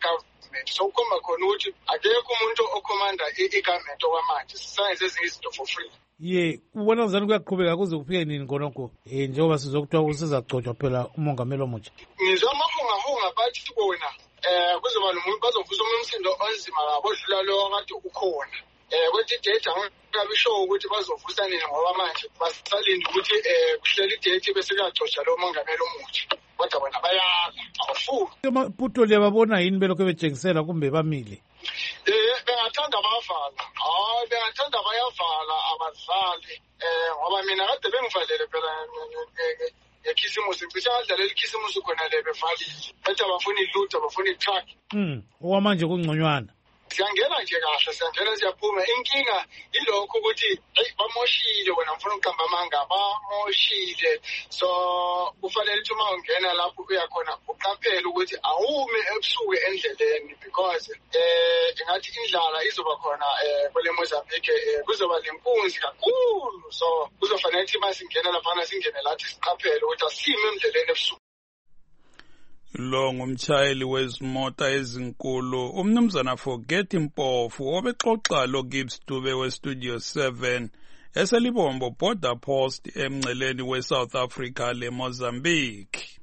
government. So kukhomba khona ukuthi akekho umuntu okhomanda i-government okwamanje, sisayenze ezinye izinto for free. Ye, ubona ngizani kuyaqhubeka kuze kufike nini khonokho njengoba sizokuthiwa usizagcotshwa phela umongameli omutsha? Ngizwa amahungahunga bathi bona kuzoba nomuntu bazovusa umsindo onzima kabi odlula lo kade ukhona. Kwethi idate angikabi sure ukuthi bazovusa nini ngoba manje basalinde ukuthi kuhlela idate bese kuyagcotshwa lo mongameli omutsha. Kodwa bona bayala awufuni. Amaphuto liyababona yini belokhu betshengisela kumbe bamile? Bengathanda bayavala. Bengathanda bayavala abadlali. Ngoba mina kade bengivalele phela ekhisimusi. Ngisho adlalela ikhisimusi khona le bevalile. Bathi abafuni ilutho, abafuni itruck. Okwamanje kungconywana. Siyangena nje kahle, siyangena siyaphuma. Inkinga ilokho ukuthi bamoshile wena mfuna uqamba amanga bamoshile. So kufanele ukuthi uma ungena lapho uyakhona uqaphele ukuthi awume ebusuku endleleni because ingathi indlala izoba khona kwele Mozambique kuzoba lempunzi kakhulu. So kuzofanele ukuthi masingena lapha singene lathi siqaphele ukuthi asime endleleni ebusuku. Lo ngumtshayeli wezimota ezinkulu umnumzana Forget Mpofu obexoxa lo Gibbs Dube weStudio 7 eselibombo border post emngceleni weSouth Africa le Mozambique.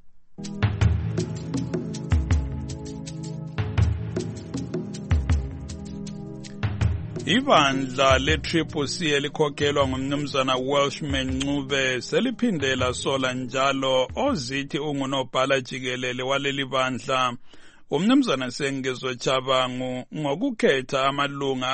Ibandla le-CCC elikhokhelwa ngumnumzana Welshman Ncube seliphindela sola njalo ozithi ungunobhala jikelele waleli bandla umnumzana Sengezo Chabangu ngokukhetha amalunga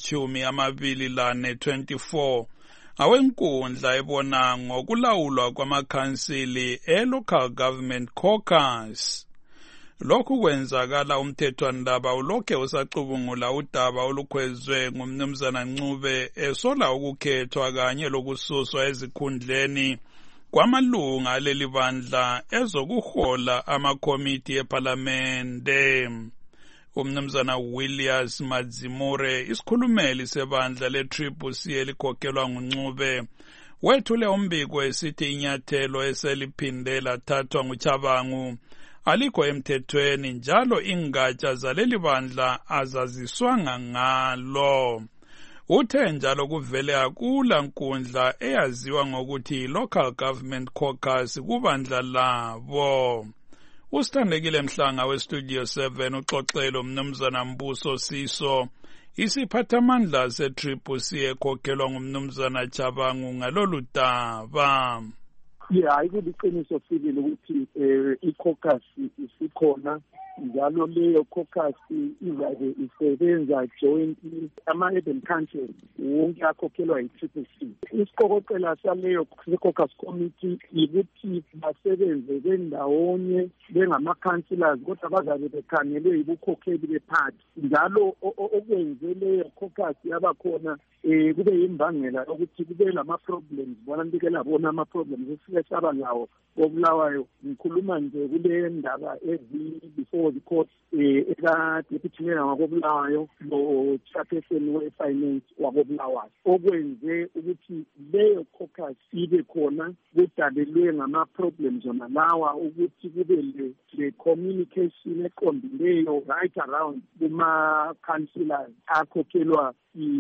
angama-24 awenkundla ebona ngokulawulwa kwamakhansili e-Local Government Caucus. Lokhu kwenzakala umthethwandaba ulokhe usacubungula udaba olukhwezwe ngumnumzana Ncube esola ukukhethwa kanye lokususwa ezikhundleni kwamalunga aleli bandla ezokuhola amakomiti eParlamente. Umnumzana Williams Madzimure isikhulumeli sebandla le-CCC elikhokhelwa nguNcube wethule umbiko esithi inyathelo eseliphinde lathathwa nguChabangu alikho emthethweni njalo ingatsha zaleli bandla azaziswanga ngalo. Uthe njalo kuvele akula nkundla eyaziwa ngokuthi Local Government Caucus kubandla labo. Usithandekile Mhlanga weStudio 7 uxoxelo umnumzana Mbuso Siso isiphathamandla se-CCC ekhokhelwa ngumnumzana Chabangu ngalolu daba. Ayikuliqiniso sibili ukuthi i-caucus isikhona njalo leyo caucus izabe isebenza jointly ama-urban councils wonke akhokhelwa yi-CCC. Isiqokoqela saleyo caucus committee yikuthi basebenze bendawonye bengama-councillors kodwa bazabe bekhangelwe yibukhokheli bephathi njalo okwenze leyo caucus yabakhona kube yimbangela ukuthi kube lama-problems bona ndike labona ama-problems esike saba lawo koBulawayo. Ngikhuluma nje kule ndaba before the court eka-deputy mayor wakoBulawayo lo-chairperson we-finance wakoBulawayo okwenze ukuthi leyo caucus ibe khona kudalelwe ngama-problems ona lawa ukuthi kube le-communication eqondileyo right around kuma-councillors akhokhelwa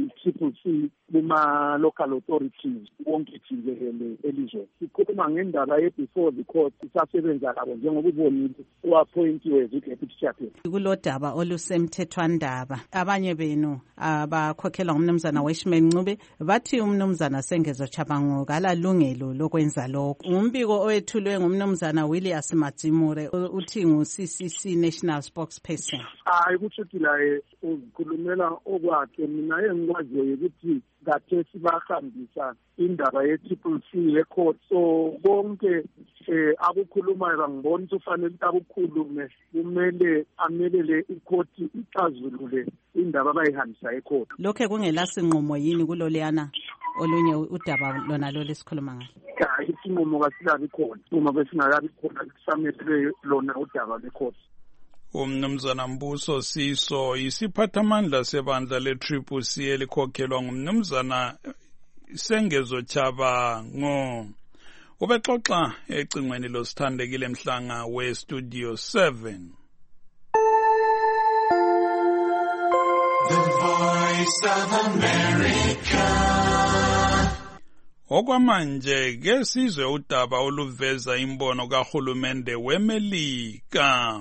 i-CCC kuma-local authorities wonke jikelele elizweni. Sikhuluma ngendaba ye-before the court isasebenza labo njengoba ubonile uappointiwe deputy chairperson. Kulodaba olusemthethwandaba abanye benu abakhokhelwa ngumnumzana Welshman Ncube bathi umnumzana Sengezo Chabangu kalalungelo lokwenza lokho. Umbiko owethulwe ngumnumzana Williams Madzimure uthi ngu-CCC National Spokesperson. Ukuthi la ukhulumela okwakhe mina engikwaziyo ukuthi kade sibahambisa indaba ye-CCC ye-court so konke akukhulumayo bangibona ukuthi ufanele ukuthi akukhulume kumele amelele ikhoti ixazulule indaba abayihambisa ekhoti. Lokho kungelasinqumo yini kuloleyana olunye udaba lona lo lesikhuluma ngalo? Isinqumo kasikabi khona uma besingakabi khona kusamele lona udaba lekhoti. Umnumzana Mbuso Siso isiphathamandla sebandla le-CCC elikhokhelwa ngumnumzana Sengezo Chabangu ubexoxa ecingweni losithandekile Mhlanga weStudio 7. Voice of America. Okwamanje ke sizwe udaba oluveza imbono kahulumende weMelika.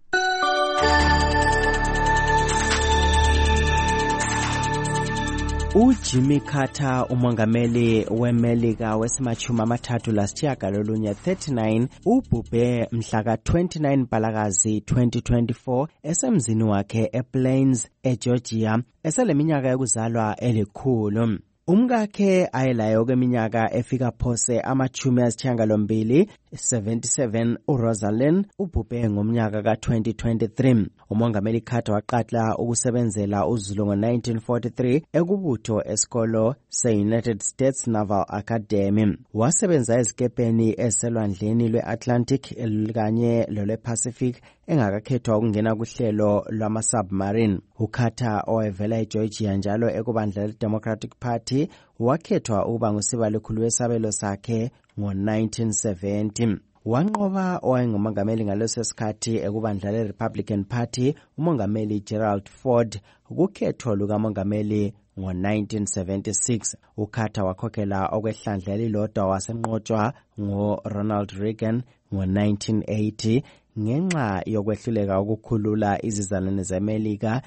uJimmy Carter umongameli weMelika wesimachuma amathathu lasitshiyagalolunye 39 ubhubhe mhla ka-29 Mpalakazi 2024 esemzini wakhe ePlains eGeorgia eseleminyaka yokuzalwa elikhulu. Umkakhe ayelaye okweminyaka efika phose amachumi asitshiyagalolunye 77 uRosalind ubhubhe ngomnyaka ka-2023. Umongameli Carter waqala ukusebenzela uZulu ngo-1943 ekubutho esikolo se-United States Naval Academy. Wasebenza ezikepeni eselwandleni lwe-Atlantic kanye lolwe-Pacific engakakhethwa ukungena kuhlelo lwama-submarine. uCarter owayevela eGeorgia njalo ekubandla le-Democratic Party wakhethwa ukuba ngusibalikhulu wesabelo sakhe ngo-1970. Wanqoba owayengumongameli ngaleso sikhathi ekubandla le-Republican Party umongameli Gerald Ford kukhetho lukamongameli ngo-1976. uCarter wakhokhela okwehlandla elilodwa wasenqotshwa ngo-Ronald Reagan ngo-1980 ngenxa yokwehluleka ukukhulula izizalwane zeMelika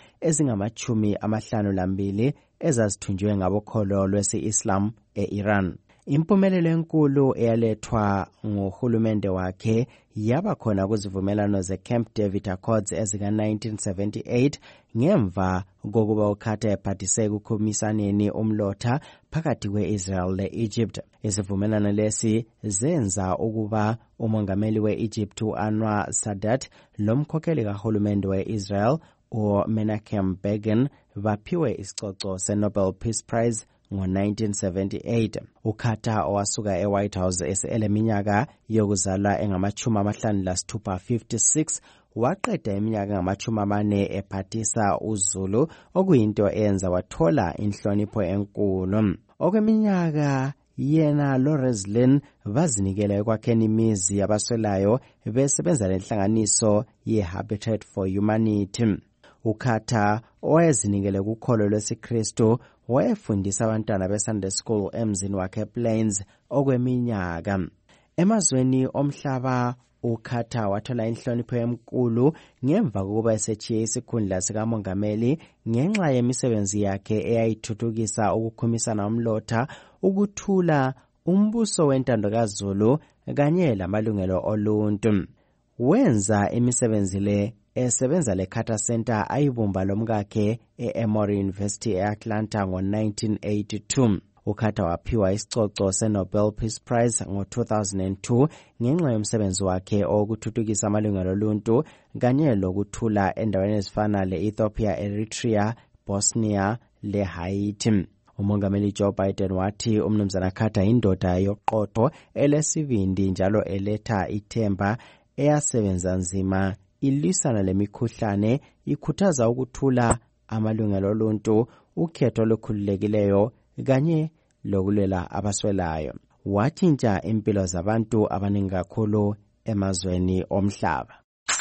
ezingama-52 ezazithunjiwe ngabokholo lwesi-Islam e-Iran. Impumelelo enkulu eyalethwa nguhulumende wakhe yaba khona kuzivumelano ze-Camp David Accords ezika-1978 ngemva kokuba uCarter ephathise ekukhumisaneni umlotha phakathi kwe-Israel le-Egypt. Izivumelano lesi zenza ukuba umongameli we-Egypt u-Anwar Sadat lomkhokheli kahulumende we-Israel uMenachem Begin baphiwe isicoco se-Nobel Peace Prize ngo-1978. uCarter owasuka eWhite House eseleminyaka yokuzalwa engama-56 waqeda iminyaka engama-40 ephathisa uZulu okuyinto eyenza wathola inhlonipho enkulu. Okweminyaka yena loRosalind bazinikela ekwakheni imizi yabaswelayo besebenza lenhlanganiso ye-Habitat for Humanity. uCarter owayezinikele kukholo lwesiKristu wayefundisa abantwana be-Sunday School emzini wakhe ePlains okweminyaka. Emazweni omhlaba uCarter wathola inhlonipho enkulu ngemva kokuba esetshiye isikhundla sikamongameli ngenxa yemisebenzi yakhe eyayithuthukisa ukukhumisana umlotha, ukuthula, umbuso wentando kaZulu kanye lamalungelo oluntu. Wenza imisebenzi le esebenza le-Carter Center ayibumba lomkakhe e-Emory University e-Atlanta ngo-1982. uCarter waphiwa isicoco se-Nobel Peace Prize ngo-2002 ngenxa yomsebenzi wakhe okuthuthukisa amalungelo oluntu kanye lokuthula endaweni ezifana le-Ethiopia, Eritrea, Bosnia le-Haiti. Umongameli Joe Biden wathi umnumzana Carter indoda yoqotho elesibindi njalo eletha ithemba eyasebenza nzima ilwisana lemikhuhlane, ikhuthaza ukuthula, amalungelo oluntu, ukhetho olukhululekileyo kanye lokulwela abaswelayo. Wathinta impilo zabantu abaningi kakhulu emazweni omhlaba.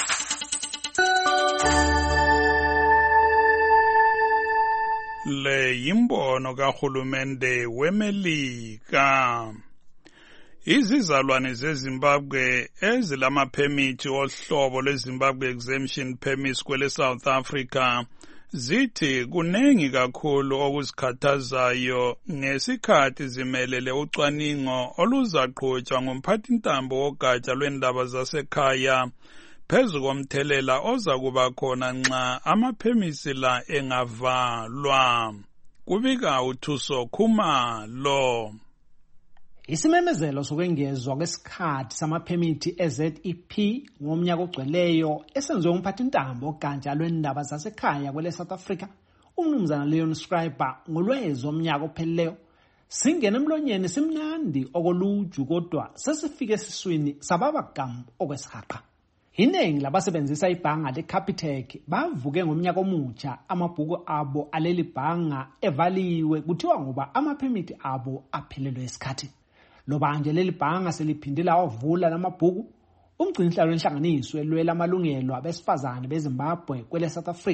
Le yimbono kahulumende weMelika. Izizalwane zeZimbabwe ezilamaphemithi ohlobo lweZimbabwe Exemption Permits kwele South Africa zithi kunengi kakhulu okuzikhathazayo ngesikhathi zimelele ucwaningo oluzaqhutshwa ngumphathintambo wogatsha lwendaba zasekhaya phezu komthelela oza kuba khona nxa amaphemisi la engavalwa. Kubika uThuso Khumalo. Isimemezelo sokwengezwa kwesikhathi samaphemithi eZEP ngomnyaka ogcweleyo esenziwe umphathintambo wogatsha lwendaba zasekhaya kwele South Africa umnumzana Leon Schreiber ngolwezi omnyaka ophelileyo singena emlonyeni simnandi okoluju kodwa sesifike esiswini sababa gamu okwesihaqa. Iningi labasebenzisa ibhanga leCapitec bavuke ngomnyaka omutsha amabhuku abo aleli bhanga evaliwe kuthiwa ngoba amaphemithi abo aphelelwe isikhathi. Loba nje leli bhanga seliphindela wavula lamabhuku, umgcinisihlalo wenhlanganiso elwela amalungelo abesifazane beZimbabwe kwele South Africa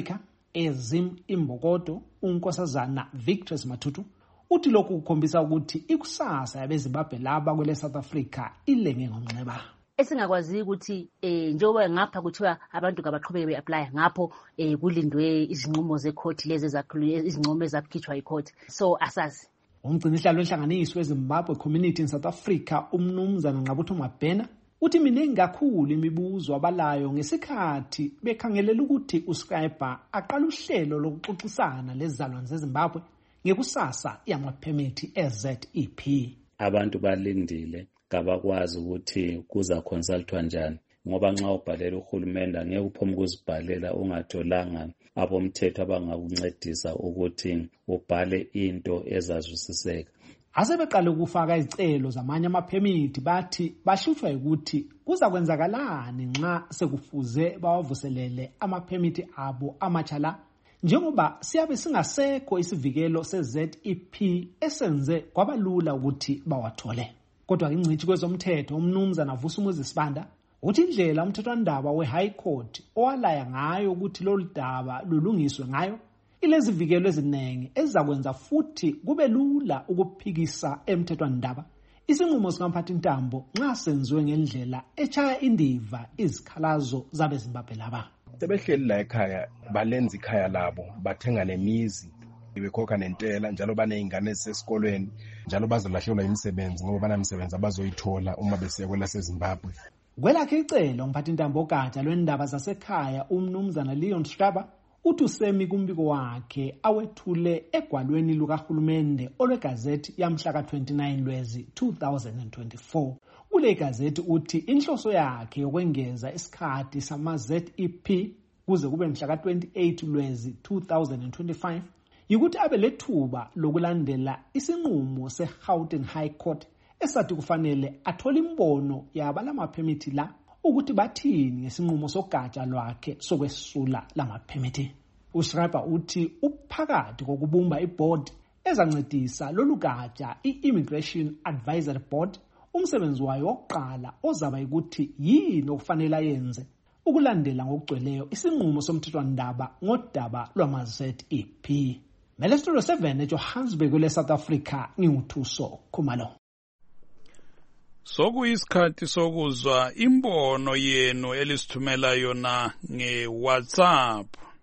Ezim Imbokodo, unkosazana Victor Matutu, uthi lokhu kukhombisa ukuthi ikusasa yabeZimbabwe laba kwele South Africa ilenge ngomnxeba. Esingakwazi ukuthi njengoba ngapha kuthiwa abantu ngabaqhubeke beapply ngapho kulindwe izinqumo zecourt lezi ezakhulunywe izinqumo ezakhitshwa icourt, so asazi. Umgcinisihlalo wenhlanganiso weZimbabwe Community in South Africa umnumzana Nqabutho Mabhena uthi miningi kakhulu imibuzo abalayo ngesikhathi bekhangelela ukuthi uScriber aqala uhlelo lokuxoxisana lezizalwane zeZimbabwe ngekusasa yamaphemithi eZEP. Abantu balindile kabakwazi ukuthi kuza consultwa njani, ngoba nxa ubhalela uhulumende angeke uphome ukuzibhalela ungatholanga abomthetho abangakuncedisa ukuthi ubhale into ezazwisiseka. Asebeqala ukufaka izicelo zamanye amaphemithi bathi bashuthwa ukuthi kuza kwenzakalani nxa sekufuze bawavuselele amaphemithi abo amatshala, njengoba siyabe singasekho isivikelo seZEP esenze kwabalula ukuthi bawathole. Kodwa ingcithi kwezomthetho umnumzana Vusumuzi Sibanda uthi indlela umthethwandaba weHigh Court owalaya ngayo ukuthi lolu daba lulungiswe ngayo ilezivikelo eziningi ezakwenza futhi kube lula ukuphikisa emthethwandaba isinqumo sikamphathintambo nxa senziwe ngendlela echaya indiva izikhalazo zabeZimbabwe laba. Sebehleli la ekhaya balenza ikhaya labo, bathenga nemizi, bekhokha nentela, njalo banezingane ezisesikolweni, njalo bazolahlekelwa imisebenzi ngoba banamisebenzi abazoyithola uma besiya kwelaseZimbabwe. Kwelakhe icelo umphathintambo ogatsha lwendaba zasekhaya umnumzana Leon Straba uthi usemi kumbiko wakhe awethule egwalweni lukahulumende olwegazethi yamhla ka-29 Lwezi 2024. Kule gazethi uthi inhloso yakhe yokwengeza isikhathi sama-ZEP kuze kube mhla ka-28 Lwezi 2025 yikuthi abe lethuba lokulandela isinqumo seGauteng High Court esathi kufanele athole imbono yabalamaphemithi la ukuthi bathini ngesinqumo sogatsha lwakhe sokwesula lamaphemithi. uShraba uthi uphakathi kokubumba iboard ezancedisa lolu gatsha i-Immigration Advisory Board umsebenzi wayo wokuqala ozaba ukuthi yini okufanele ayenze ukulandela ngokugcweleyo isinqumo somthethwandaba ngodaba lwama-ZEP. Melestolo 7 eJohannesburg le South Africa ngiwuthuso Khumalo. Sokuyisikhathi sokuzwa imbono yenu elisithumela yona ngeWhatsApp.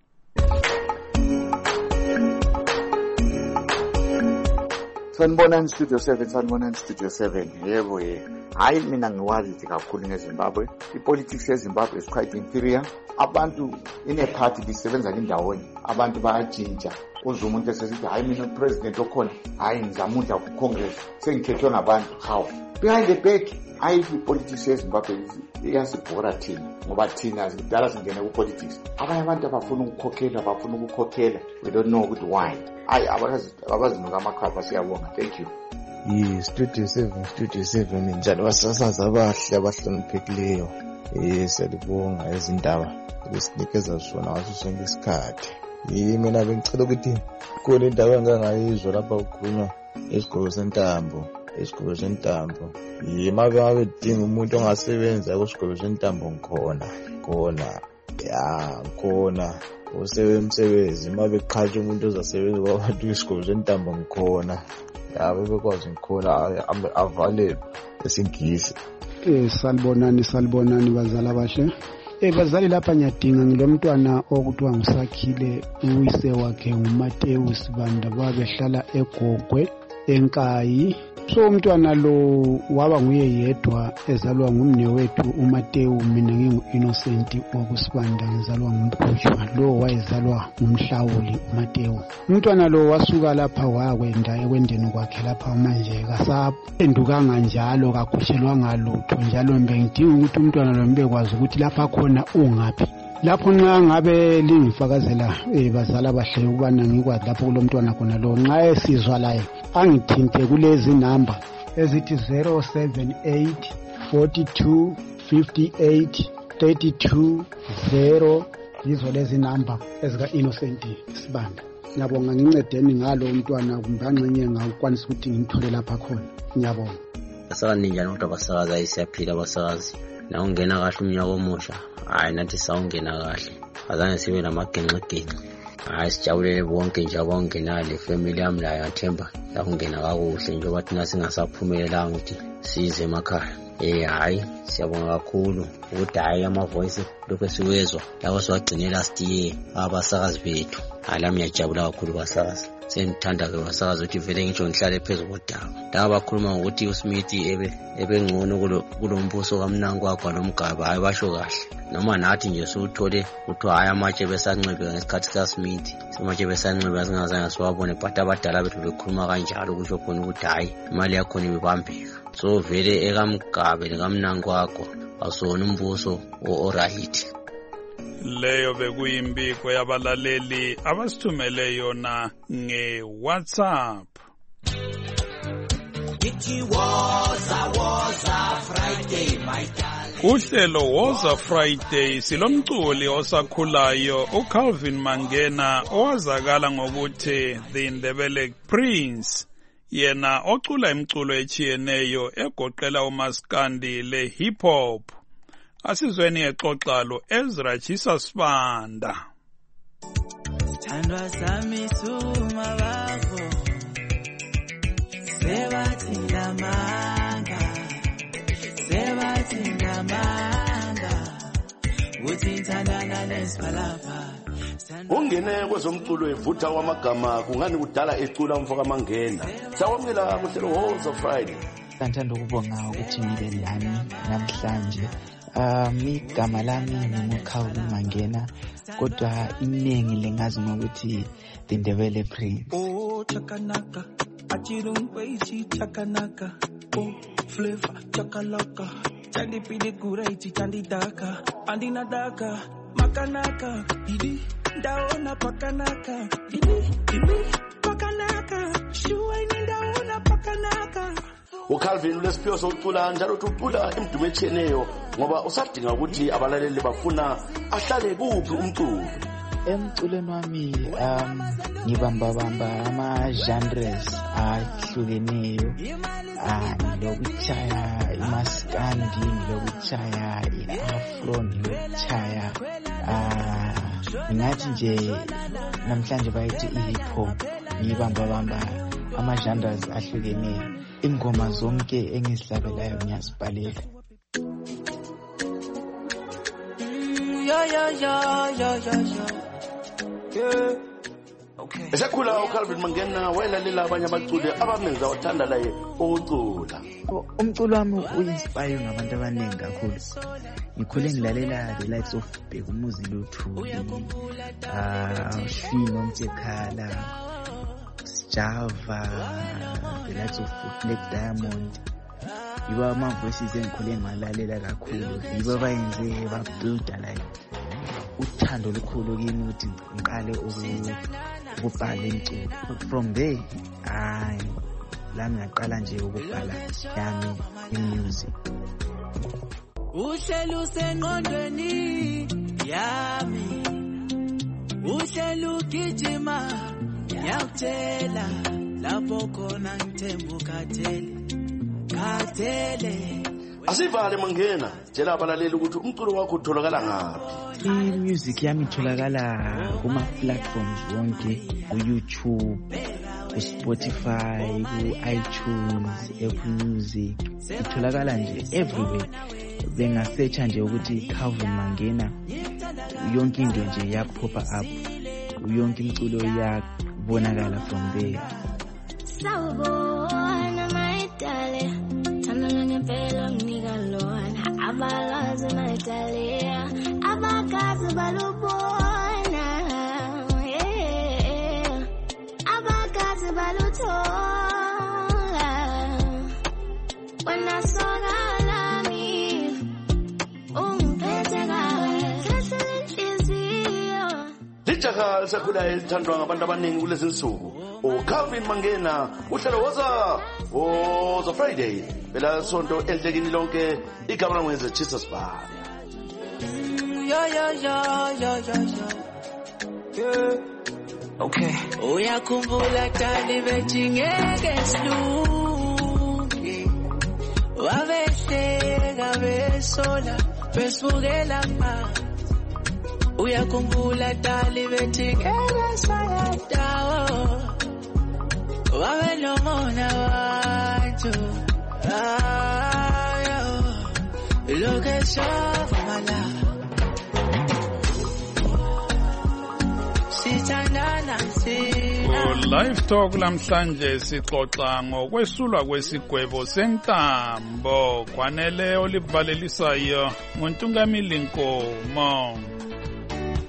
Sanibonani Studio 7, sanibonani Studio 7. Yebo hayi mina ngiwazi kakhulu ngeZimbabwe. Ipolitics yeZimbabwe is quite inferior. Abantu ineparty lisebenza ndawonye. Abantu bayajinja. Uze umuntu esesithi hayi mina upresident okhona, hayi ngizamunda ku Congress. Sengikhethwe ngabantu. How? Behind the back, ipolitics yeZimbabwe iyasibhora thina ngoba thina sidala singene ku politics. Abanye abantu abafuna ukukhokhela, we don't know ukuthi why. Abazinuka amakhapha siyabonga. Thank you. Studio 7 njalo basasaza abahle abahloniphekileyo. Siyabonga izindaba besinikeza zona ngaso sonke isikhathi. Mina bengicela ukuthi kule indaba engangayizwa lapha ukukhulunywa esigqoko sentambo. Mabe abedinga umuntu ongasebenza kusigqoko sentambo khona. Umsebenzi mabe qhatsha umuntu ozasebenza kwabantu isigqoko sentambo ngikhona. Bebekwazi ngikhona avalele esingisi. Salibonani bazala bahle. Bazali lapha nyadinga ngilomntwana okuthiwa nguSakhile uyise wakhe nguMateus Banda babehlala eGogwe eNkayi. So umntwana lo waba nguye yedwa ezalwa ngumnewethu uMateu, mina ngingu-Innocent wokusibanda ngizalwa ngumphutshwa. Lo wayezalwa ngumhlawuli uMateu. Umntwana lo wasuka lapha wakwenda ekwendeni kwakhe lapha manje kasaphendukanga njalo kakhutshelwanga lutho, njalo bengidinga ukuthi umntwana lo mbekwazi ukuthi lapha khona ungaphi. Lapho nxa ngabe lingifakazela bazala bahle ukubana ngikwazi lapho kulomntwana khona lo, nxa esizwa laye angithinte kulezi namba ezithi 078 42 58 32 0. Yizo lezi namba ezika Innocent Sibanda. Ngiyabonga ngincedeni ngalo umntwana kumbe angxenye ngakwanisa ukuthi ngimthole lapha khona. Ngiyabonga. Asakani njani ukuthi abasakazi ayisiyaphila abasakazi. Na ungena kahle umnyaka omusha. Hayi nathi sawungena kahle. Azange sibe namagenxe. hayi sijabulele bonke nje abangena le family yami la yathemba yakungena kakuhle njengoba thina singasaphumelelanga ukuthi size emakhaya. Hayi siyabonga kakhulu ukuthi hayi ama-voice lokhu siwezwa labo siwagcine last year abasakazi bethu. Lami ngiyajabula kakhulu basakazi, sengithanda-ke basakazi ukuthi vele ngitsho ngihlale phezu kodaba. Laba bakhuluma ngokuthi uSmith ebengcono kulo mbuso kaMnangagwa noMgaba, hayi basho kahle. Noma nathi nje siwuthole kuthiwa hayi amatshe besancebe ngesikhathi sikaSmith, amatshe besancebe singazange siwabone, but abadala bethu bekhuluma kanjalo kusho khona ukuthi hayi imali yakhona ibibambeka. So vele ekaMgaba nekaMnangagwa asona umbuso orayithi. Leyo bekuyimbiko yabalaleli abasithumele yona nge-WhatsApp. Uhlelo Woza Friday silomculi osakhulayo uCalvin Mangena owazakala ngokuthi The Ndebele Prince, yena ocula imculo echiyeneyo egoqela umaskandi le hip hop. Asizweni exoxa lo Ezra Chisasibanda. Thandwa sami suma bakho sebathi ndamanga uthi thandana lesiphalapha. Ungene kwezomculo evutha wamagama kungani kudala ecula umfoka Mangena. Sawamukela kuhlelo Woza Friday. Ngithanda ukubonga ukuthi nibe lani namhlanje. Igama lami nguCalvin Mangena, kodwa iningi lengazi ngokuthi The Ndebele Prince. Oh chakanaka achirungweichi chakanaka oh flavor chakalaka chandi pide kuraichi chandi daka andina daka makanaka idi ndaona pakanaka idi pakanaka shuwaini ndaona pakanaka. uCalvin lesiphiwo sokucula njalo ucula imdumo echeneyo ngoba usadinga ukuthi abalaleli bafuna ahlale kuphi umculo. Emculweni wami ngibamba ama-genres ahlukeneyo, ngilokuchaya imaskandi, ngilokuchaya i-afro, ngilokuchaya ngathi nje namhlanje bayithi i-hip hop. Ngibamba ama-genres ahlukeneyo, ingoma zonke engizidlalelayo ngiyazibhalela. Okay. Esakhula uCalvin Mangena wayelalela abanye abaculi abamenza wathanda laye ukucula. Umculo wami uinspire ngabantu abaningi kakhulu. Ngikhule ngilalela The Lights of Bekumuzi Luthuli, Shino Mtekhala, Java, The Lights of Black Diamond. Yiba ama-voices engikhule ngalalela kakhulu, yiba bayenze babuilda like uthando olukhulu kimi ukuthi ngiqale ukubhala imculo. From there lami ngaqala nje ukubhala yami i-music. Uhlelo usengqondweni yami, uhlelo ugijima ngiyakutshela lapho khona ngithemba ukhathele. Asivale Mangena, tshela abalaleli ukuthi umculo wakho utholakala ngaphi. I-music yami itholakala kuma-platforms wonke, ku-YouTube, ku-Spotify, ku-iTunes, Apple Music. Itholakala nje everywhere. Bengasearcha nje ukuthi Calvin Mangena, yonke into nje yakuphopa up, yonke imculo yakubonakala from there. Sawubona my darling, thandana ngempela ngikalona, abalazi my darling, abakazi balubona, abakazi baluthola, wena sokala mi, ungiphethe kahle, sesele inhliziyo. Lijaha lisakhula elithandwa ngabantu abaningi kulezi nsuku. uCalvin Mangena uhlelo Woza Friday. Phela sonto enhlekini lonke igama langwenze Chisasibanda. Okay. Uyakhumbula dali bethi ngeke silunge, wabehleka besola besukela phansi, uyakhumbula dali bethi ngeke sayadawo wabe nomona wethu look at Shavamala sithandana Live Talk lamhlanje sixoxa ngokwesulwa kwesigwebo sentambo kwanele olivalelisayo nguNtungamili Nkomo.